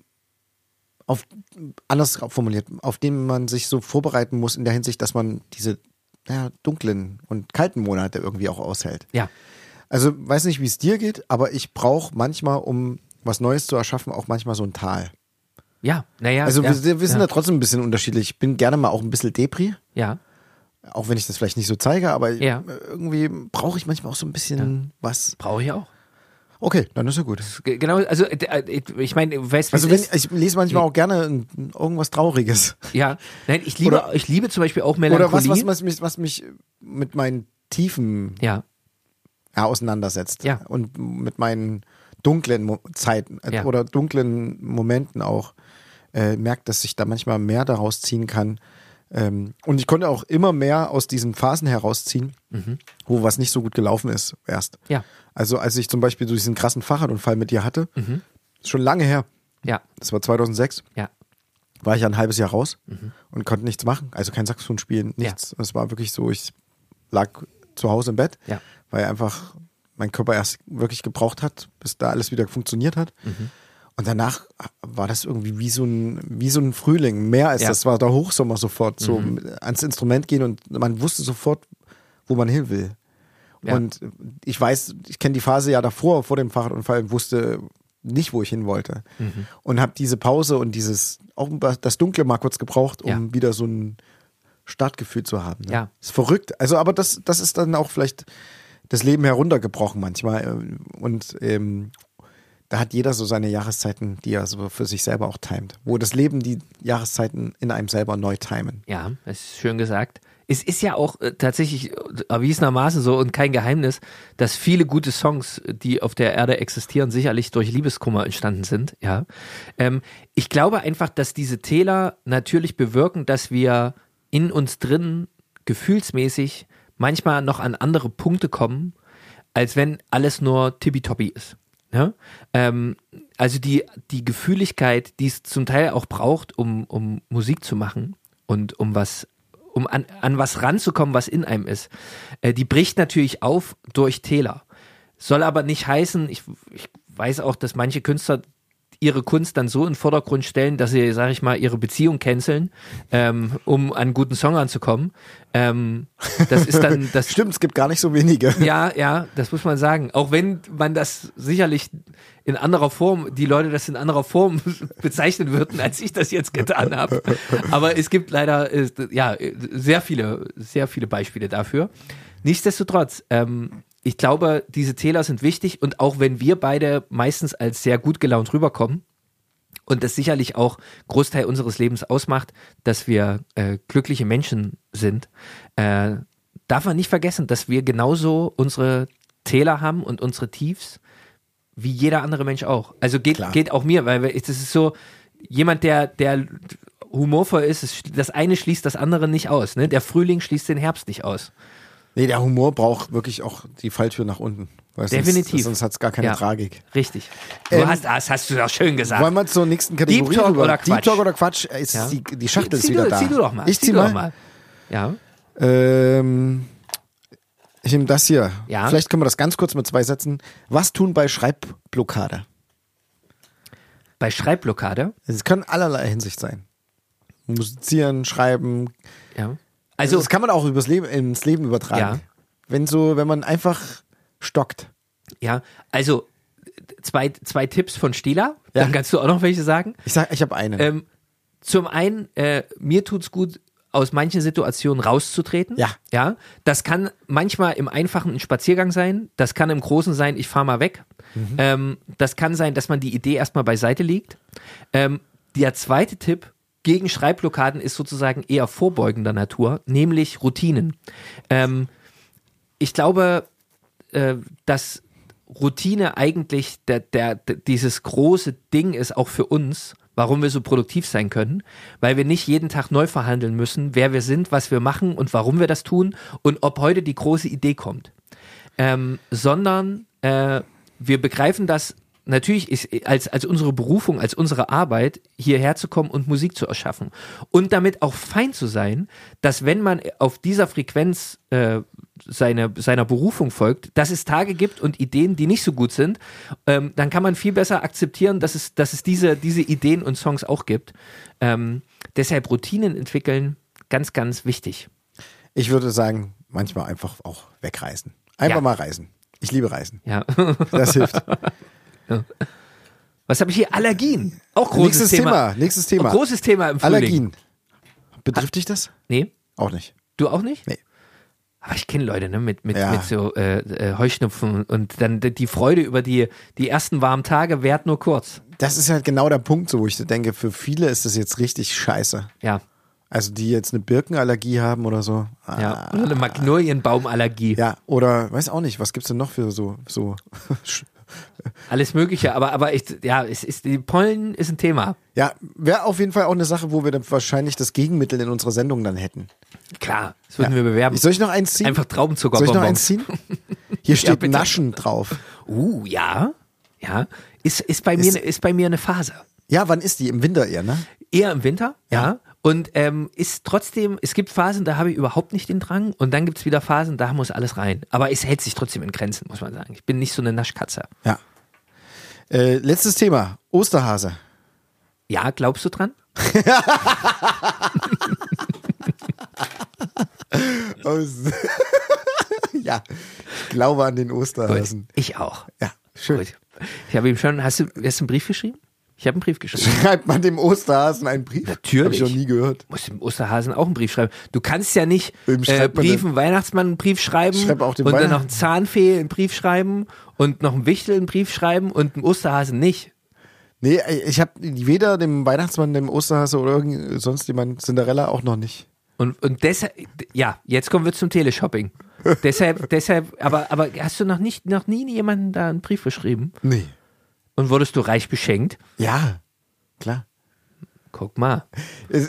Speaker 2: anders formuliert, auf den man sich so vorbereiten muss in der Hinsicht, dass man diese dunklen und kalten Monate irgendwie auch aushält. Ja. Also, weiß nicht, wie es dir geht, aber ich brauche manchmal, um was Neues zu erschaffen, auch manchmal so ein Tal.
Speaker 1: Ja, naja.
Speaker 2: Also, wir sind da trotzdem ein bisschen unterschiedlich. Ich bin gerne mal auch ein bisschen Depri. Ja. Auch wenn ich das vielleicht nicht so zeige, aber irgendwie brauche ich manchmal auch so ein bisschen was.
Speaker 1: Brauche ich auch.
Speaker 2: Okay, dann ist ja gut.
Speaker 1: Genau, also ich meine, weißt du,
Speaker 2: also ich lese manchmal auch gerne irgendwas Trauriges.
Speaker 1: Ja, nein, ich liebe zum Beispiel auch Melancholie.
Speaker 2: Oder was mich mit meinen Tiefen auseinandersetzt. Ja. Und mit meinen dunklen Zeiten oder dunklen Momenten auch merkt, dass ich da manchmal mehr daraus ziehen kann. Und ich konnte auch immer mehr aus diesen Phasen herausziehen, wo was nicht so gut gelaufen ist erst. Ja. Also als ich zum Beispiel so diesen krassen Fahrradunfall mit dir hatte, ist schon lange her. Ja. Das war 2006. Ja. War ich ja ein halbes Jahr raus und konnte nichts machen. Also kein Saxophon spielen, nichts. Es war wirklich so, ich lag zu Hause im Bett, weil einfach mein Körper erst wirklich gebraucht hat, bis da alles wieder funktioniert hat. Und danach war das irgendwie wie so ein Frühling, mehr als das war der Hochsommer sofort, so ans Instrument gehen und man wusste sofort, wo man hin will. Ja. Und ich kenne die Phase ja davor, vor dem Fahrradunfall, wusste nicht, wo ich hin wollte. Und habe diese Pause und auch das Dunkle mal kurz gebraucht, um wieder so ein Startgefühl zu haben. Ne? Ja. Ist verrückt. Also, aber das ist dann auch vielleicht das Leben heruntergebrochen manchmal. Und da hat jeder so seine Jahreszeiten, die er so für sich selber auch timet. Wo das Leben die Jahreszeiten in einem selber neu timen.
Speaker 1: Ja, das ist schön gesagt. Es ist ja auch tatsächlich erwiesenermaßen so und kein Geheimnis, dass viele gute Songs, die auf der Erde existieren, sicherlich durch Liebeskummer entstanden sind. Ja, ich glaube einfach, dass diese Täler natürlich bewirken, dass wir in uns drin gefühlsmäßig manchmal noch an andere Punkte kommen, als wenn alles nur tippitoppi ist. Ja? Also die Gefühligkeit, die es zum Teil auch braucht, um Musik zu machen und um an was ranzukommen, was in einem ist, die bricht natürlich auf durch Täler. Soll aber nicht heißen, ich weiß auch, dass manche Künstler ihre Kunst dann so in den Vordergrund stellen, dass sie, sag ich mal, ihre Beziehung canceln, um an einen guten Song ranzukommen. Das ist dann das.
Speaker 2: Stimmt, es gibt gar nicht so wenige.
Speaker 1: Ja, das muss man sagen. Auch wenn man das sicherlich in anderer Form, die Leute das in anderer Form bezeichnen würden, als ich das jetzt getan habe. Aber es gibt leider sehr viele Beispiele dafür. Nichtsdestotrotz, ich glaube, diese Täler sind wichtig und auch wenn wir beide meistens als sehr gut gelaunt rüberkommen und das sicherlich auch Großteil unseres Lebens ausmacht, dass wir glückliche Menschen sind, darf man nicht vergessen, dass wir genauso unsere Täler haben und unsere Tiefs wie jeder andere Mensch auch. Also geht auch mir, weil das ist so, jemand, der humorvoll ist, das eine schließt das andere nicht aus. Ne? Der Frühling schließt den Herbst nicht aus.
Speaker 2: Nee, der Humor braucht wirklich auch die Falltür nach unten.
Speaker 1: Definitiv.
Speaker 2: Sonst hat es gar keine Tragik.
Speaker 1: Richtig. Das hast du doch schön gesagt.
Speaker 2: Wollen wir zur nächsten Kategorie
Speaker 1: Deep Talk
Speaker 2: rüber?
Speaker 1: oder Quatsch?
Speaker 2: Deep Talk oder Quatsch? Die Schachtel ist wieder da.
Speaker 1: Zieh du doch mal.
Speaker 2: Ich zieh mal.
Speaker 1: Ja.
Speaker 2: Ich nehme das hier.
Speaker 1: Ja.
Speaker 2: Vielleicht können wir das ganz kurz mit 2 Sätzen. Was tun bei Schreibblockade?
Speaker 1: Bei Schreibblockade?
Speaker 2: Es kann allerlei Hinsicht sein. Musizieren, schreiben.
Speaker 1: Ja.
Speaker 2: Also das kann man auch ins Leben übertragen. Ja. Wenn man einfach stockt.
Speaker 1: Ja, also zwei Tipps von Stila, dann kannst du auch noch welche sagen.
Speaker 2: Ich habe einen.
Speaker 1: Zum einen, mir tut's gut, aus manchen Situationen rauszutreten. Ja. Das kann manchmal im Einfachen ein Spaziergang sein, das kann im Großen sein, ich fahre mal weg. Das kann sein, dass man die Idee erstmal beiseite legt. Der zweite Tipp gegen Schreibblockaden ist sozusagen eher vorbeugender Natur, nämlich Routinen. Ich glaube, dass Routine eigentlich dieses große Ding ist, auch für uns, warum wir so produktiv sein können, weil wir nicht jeden Tag neu verhandeln müssen, wer wir sind, was wir machen und warum wir das tun und ob heute die große Idee kommt. Sondern wir begreifen das natürlich ist als unsere Berufung, als unsere Arbeit, hierher zu kommen und Musik zu erschaffen. Und damit auch fein zu sein, dass wenn man auf dieser Frequenz seiner Berufung folgt, dass es Tage gibt und Ideen, die nicht so gut sind, dann kann man viel besser akzeptieren, dass es diese Ideen und Songs auch gibt. Deshalb Routinen entwickeln, ganz, ganz wichtig.
Speaker 2: Ich würde sagen, manchmal einfach auch wegreisen. Einfach mal reisen. Ich liebe Reisen.
Speaker 1: Ja.
Speaker 2: Das hilft.
Speaker 1: Ja. Was habe ich hier? Allergien. Auch großes Thema.
Speaker 2: Nächstes Thema.
Speaker 1: Auch großes Thema im Frühling.
Speaker 2: Allergien. Betrifft dich das?
Speaker 1: Nee.
Speaker 2: Auch nicht.
Speaker 1: Du auch nicht?
Speaker 2: Nee.
Speaker 1: Aber ich kenne Leute, ne, mit so Heuschnupfen und dann die Freude über die ersten warmen Tage währt nur kurz.
Speaker 2: Das ist halt genau der Punkt, so wo ich denke, für viele ist das jetzt richtig scheiße.
Speaker 1: Ja.
Speaker 2: Also die jetzt eine Birkenallergie haben oder so.
Speaker 1: Ja, oder eine Magnolienbaumallergie.
Speaker 2: Ja, oder weiß auch nicht, was gibt's denn noch für so
Speaker 1: alles Mögliche, aber die Pollen ist ein Thema.
Speaker 2: Ja, wäre auf jeden Fall auch eine Sache, wo wir dann wahrscheinlich das Gegenmittel in unserer Sendung dann hätten.
Speaker 1: Klar, das würden wir bewerben.
Speaker 2: Soll ich noch eins ziehen?
Speaker 1: Einfach Traubenzucker.
Speaker 2: Soll ich noch eins ziehen? Hier steht Naschen drauf.
Speaker 1: Ja. Ja. Ist bei mir eine Phase.
Speaker 2: Ja, wann ist die? Im Winter eher, ne?
Speaker 1: Eher im Winter, ja. Und ist trotzdem, es gibt Phasen, da habe ich überhaupt nicht den Drang und dann gibt es wieder Phasen, da muss alles rein. Aber es hält sich trotzdem in Grenzen, muss man sagen. Ich bin nicht so eine Naschkatze.
Speaker 2: Ja. Letztes Thema, Osterhase.
Speaker 1: Ja, glaubst du dran?
Speaker 2: Ja, ich glaube an den Osterhasen.
Speaker 1: Gut, ich auch.
Speaker 2: Ja, schön.
Speaker 1: Gut. Ich habe ihm schon, hast du einen Brief geschrieben? Ich habe einen Brief geschrieben.
Speaker 2: Schreibt man dem Osterhasen einen Brief?
Speaker 1: Natürlich.
Speaker 2: Habe ich noch nie gehört.
Speaker 1: Muss dem Osterhasen auch einen Brief schreiben. Du kannst ja nicht Weihnachtsmann einen Brief schreiben
Speaker 2: auch dem
Speaker 1: und dann noch einen Zahnfee einen Brief schreiben und noch einen Wichtel einen Brief schreiben und einen Osterhasen nicht.
Speaker 2: Nee, ich habe weder dem Weihnachtsmann, dem Osterhase oder sonst jemand, Cinderella auch noch nicht.
Speaker 1: Und deshalb, ja, jetzt kommen wir zum Teleshopping. deshalb, aber hast du noch nie jemanden da einen Brief geschrieben?
Speaker 2: Nee.
Speaker 1: Und wurdest du reich beschenkt?
Speaker 2: Ja, klar.
Speaker 1: Guck mal.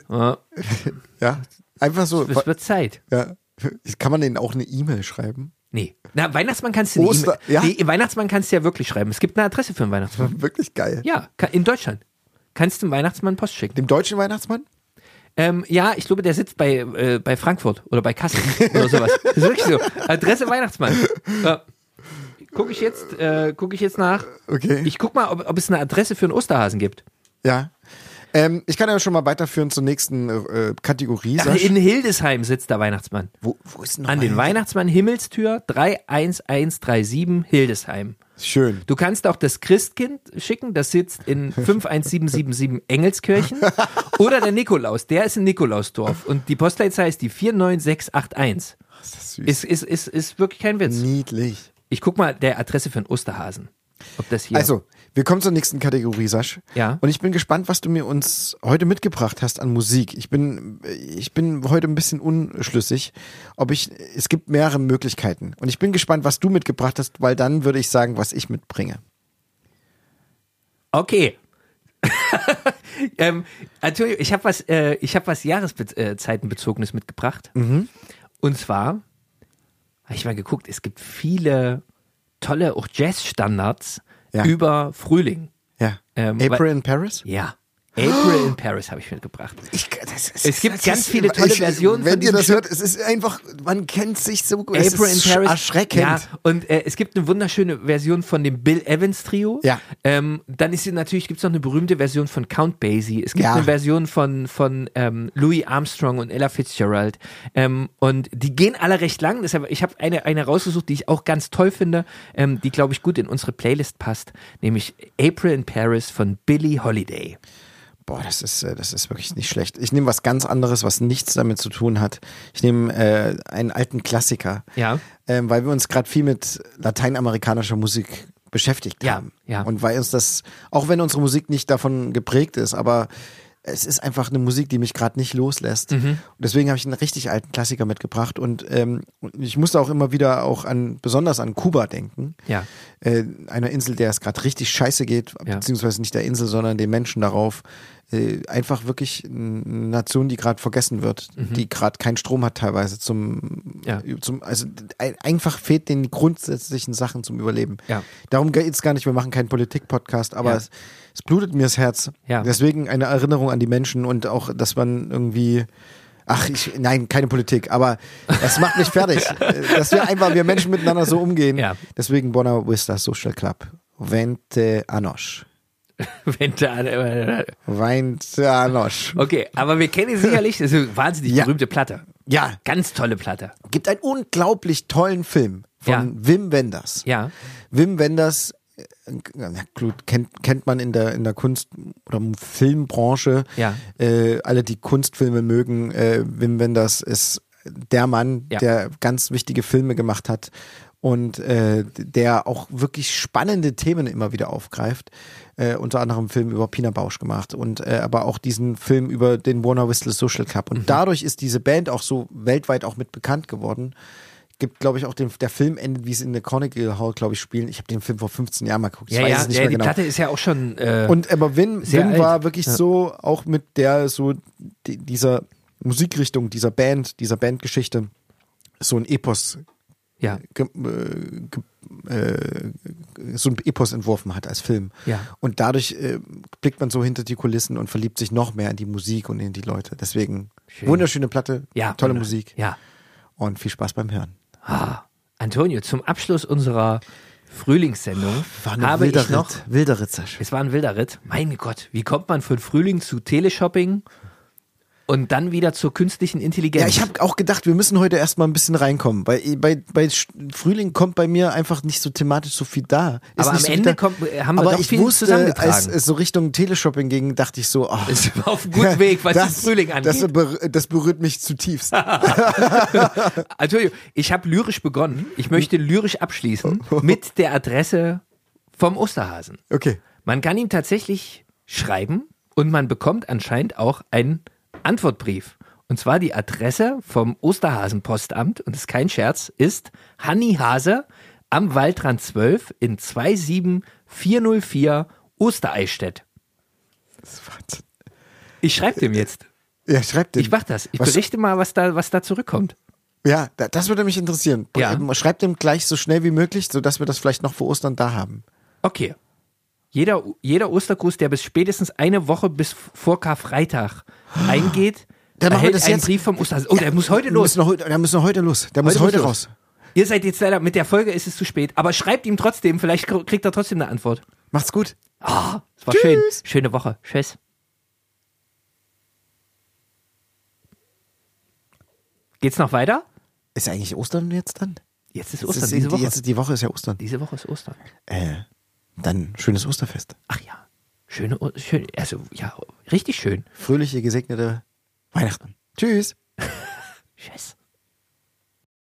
Speaker 2: Ja, einfach so.
Speaker 1: Es wird Zeit.
Speaker 2: Ja. Kann man denen auch eine E-Mail schreiben?
Speaker 1: Nee. Na, Weihnachtsmann kannst du nicht.
Speaker 2: Ja?
Speaker 1: Nee, Weihnachtsmann kannst du ja wirklich schreiben. Es gibt eine Adresse für einen Weihnachtsmann.
Speaker 2: Wirklich geil.
Speaker 1: Ja, in Deutschland. Kannst du einem Weihnachtsmann Post schicken.
Speaker 2: Dem deutschen Weihnachtsmann?
Speaker 1: Ja, ich glaube, der sitzt bei Frankfurt oder bei Kassel oder sowas. Das ist wirklich so. Adresse Weihnachtsmann. Gucke ich jetzt nach.
Speaker 2: Okay.
Speaker 1: Ich guck mal, ob es eine Adresse für einen Osterhasen gibt.
Speaker 2: Ja. Ich kann ja schon mal weiterführen zur nächsten Kategorie.
Speaker 1: Ach, in Hildesheim sitzt der Weihnachtsmann.
Speaker 2: Wo ist noch
Speaker 1: An den Weihnachtsmann Himmelstür 31137 Hildesheim.
Speaker 2: Schön.
Speaker 1: Du kannst auch das Christkind schicken, das sitzt in 51777 Engelskirchen. Oder der Nikolaus, der ist in Nikolausdorf. Und die Postleitzahl ist die 49681.
Speaker 2: Das ist süß.
Speaker 1: Ist wirklich kein Witz.
Speaker 2: Niedlich.
Speaker 1: Ich guck mal der Adresse für einen Osterhasen. Ob das hier.
Speaker 2: Also, wir kommen zur nächsten Kategorie, Sasch.
Speaker 1: Ja.
Speaker 2: Und ich bin gespannt, was du mir uns heute mitgebracht hast an Musik. Ich bin heute ein bisschen unschlüssig, es gibt mehrere Möglichkeiten. Und ich bin gespannt, was du mitgebracht hast, weil dann würde ich sagen, was ich mitbringe.
Speaker 1: Okay. Antonio, ich habe was Jahreszeitenbezogenes mitgebracht.
Speaker 2: Mhm.
Speaker 1: Und zwar habe ich mal geguckt, es gibt viele tolle auch Jazzstandards über Frühling.
Speaker 2: Ja. April in Paris?
Speaker 1: Ja. April in Paris habe ich mitgebracht. Es gibt ganz viele tolle Versionen.
Speaker 2: Wenn ihr das hört, es ist einfach, man kennt sich so gut.
Speaker 1: April in Paris.
Speaker 2: Erschreckend.
Speaker 1: Ja, und es gibt eine wunderschöne Version von dem Bill Evans Trio.
Speaker 2: Ja.
Speaker 1: Dann gibt's noch eine berühmte Version von Count Basie. Es gibt eine Version von Louis Armstrong und Ella Fitzgerald. Und die gehen alle recht lang. Deshalb, ich habe eine rausgesucht, die ich auch ganz toll finde, die, glaube ich, gut in unsere Playlist passt. Nämlich April in Paris von Billie Holiday.
Speaker 2: Boah, das ist wirklich nicht schlecht. Ich nehme was ganz anderes, was nichts damit zu tun hat. Ich nehme einen alten Klassiker, weil wir uns gerade viel mit lateinamerikanischer Musik beschäftigt haben.
Speaker 1: Ja.
Speaker 2: Und weil uns das, auch wenn unsere Musik nicht davon geprägt ist, aber es ist einfach eine Musik, die mich gerade nicht loslässt. Mhm. Und deswegen habe ich einen richtig alten Klassiker mitgebracht. Und ich musste auch immer wieder besonders an Kuba denken.
Speaker 1: Ja.
Speaker 2: Einer Insel, der es gerade richtig scheiße geht, beziehungsweise nicht der Insel, sondern den Menschen darauf. Einfach wirklich eine Nation, die gerade vergessen wird, die gerade keinen Strom hat teilweise also einfach fehlt den grundsätzlichen Sachen zum Überleben. Ja. Darum geht es gar nicht, wir machen keinen Politik-Podcast, aber es blutet mir das Herz. Ja. Deswegen eine Erinnerung an die Menschen und auch, dass man irgendwie nein, keine Politik, aber es macht mich fertig, dass wir Menschen miteinander so umgehen. Ja. Deswegen Buena Vista Social Club. 20 años.
Speaker 1: 20
Speaker 2: años.
Speaker 1: Okay, aber wir kennen ihn sicherlich, das ist eine wahnsinnig berühmte Platte.
Speaker 2: Ja.
Speaker 1: Ganz tolle Platte.
Speaker 2: Gibt einen unglaublich tollen Film von Wim Wenders.
Speaker 1: Ja.
Speaker 2: Wim Wenders kennt man in der Kunst- oder Filmbranche. Ja. Alle, die Kunstfilme mögen, Wim Wenders ist der Mann, der ganz wichtige Filme gemacht hat und der auch wirklich spannende Themen immer wieder aufgreift. Unter anderem einen Film über Pina Bausch gemacht und aber auch diesen Film über den Buena Vista Social Club. Und dadurch ist diese Band auch so weltweit auch mit bekannt geworden. Gibt, glaube ich, auch der Film endet, wie es in der Carnegie Hall, glaube ich, spielen. Ich habe den Film vor 15 Jahren mal geguckt. Ich weiß es nicht mehr
Speaker 1: die
Speaker 2: genau.
Speaker 1: Platte ist ja auch schon
Speaker 2: aber Wim war wirklich so, auch mit dieser Musikrichtung, dieser Bandgeschichte, so ein Epos so ein Epos entworfen hat als Film. Ja. Und dadurch blickt man so hinter die Kulissen und verliebt sich noch mehr in die Musik und in die Leute. Deswegen wunderschöne Platte, tolle Musik und viel Spaß beim Hören.
Speaker 1: Antonio, zum Abschluss unserer Frühlingssendung
Speaker 2: wilder Ritt, Sasch.
Speaker 1: Es war ein wilder Ritt. Mein Gott, wie kommt man von Frühling zu Teleshopping und dann wieder zur künstlichen Intelligenz?
Speaker 2: Ja, ich habe auch gedacht, wir müssen heute erstmal ein bisschen reinkommen, weil bei Frühling kommt bei mir einfach nicht so thematisch so viel da.
Speaker 1: Aber am Ende haben wir doch viel zusammengetragen.
Speaker 2: Als es so Richtung Teleshopping ging, dachte ich so,
Speaker 1: ist auf einem guten Weg, was den Frühling angeht.
Speaker 2: Das berührt mich zutiefst.
Speaker 1: Antonio, ich habe lyrisch begonnen. Ich möchte lyrisch abschließen mit der Adresse vom Osterhasen.
Speaker 2: Okay.
Speaker 1: Man kann ihm tatsächlich schreiben und man bekommt anscheinend auch einen Antwortbrief. Und zwar die Adresse vom Osterhasen-Postamt, und das ist kein Scherz, ist Hanni Hase am Waldrand 12 in 27404 Ostereichstätt. Ich schreibe dem jetzt.
Speaker 2: Ja, schreib dem.
Speaker 1: Ich mach das. Ich berichte mal, was da zurückkommt.
Speaker 2: Ja, das würde mich interessieren.
Speaker 1: Ja.
Speaker 2: Schreibt dem gleich so schnell wie möglich, sodass wir das vielleicht noch vor Ostern da haben.
Speaker 1: Okay. Jeder Ostergruß, der bis spätestens eine Woche bis vor Karfreitag eingeht,
Speaker 2: Dann machen wir
Speaker 1: erhält
Speaker 2: das
Speaker 1: einen
Speaker 2: jetzt.
Speaker 1: Brief vom Oster. Oh, der muss heute los.
Speaker 2: Der muss noch heute los. Der muss heute raus.
Speaker 1: Ihr seid jetzt leider, mit der Folge ist es zu spät, aber schreibt ihm trotzdem, vielleicht kriegt er trotzdem eine Antwort.
Speaker 2: Macht's gut.
Speaker 1: Ah, es war
Speaker 2: Tschüss.
Speaker 1: schön. Schöne Woche. Tschüss. Geht's noch weiter?
Speaker 2: Ist eigentlich Ostern jetzt dann?
Speaker 1: Jetzt ist Ostern, diese Woche.
Speaker 2: Jetzt ist die Woche ist ja Ostern.
Speaker 1: Diese Woche ist Ostern.
Speaker 2: Dann schönes Osterfest.
Speaker 1: Ach ja. Schön, also ja, richtig schön.
Speaker 2: Fröhliche, gesegnete Weihnachten. Tschüss.
Speaker 1: Tschüss.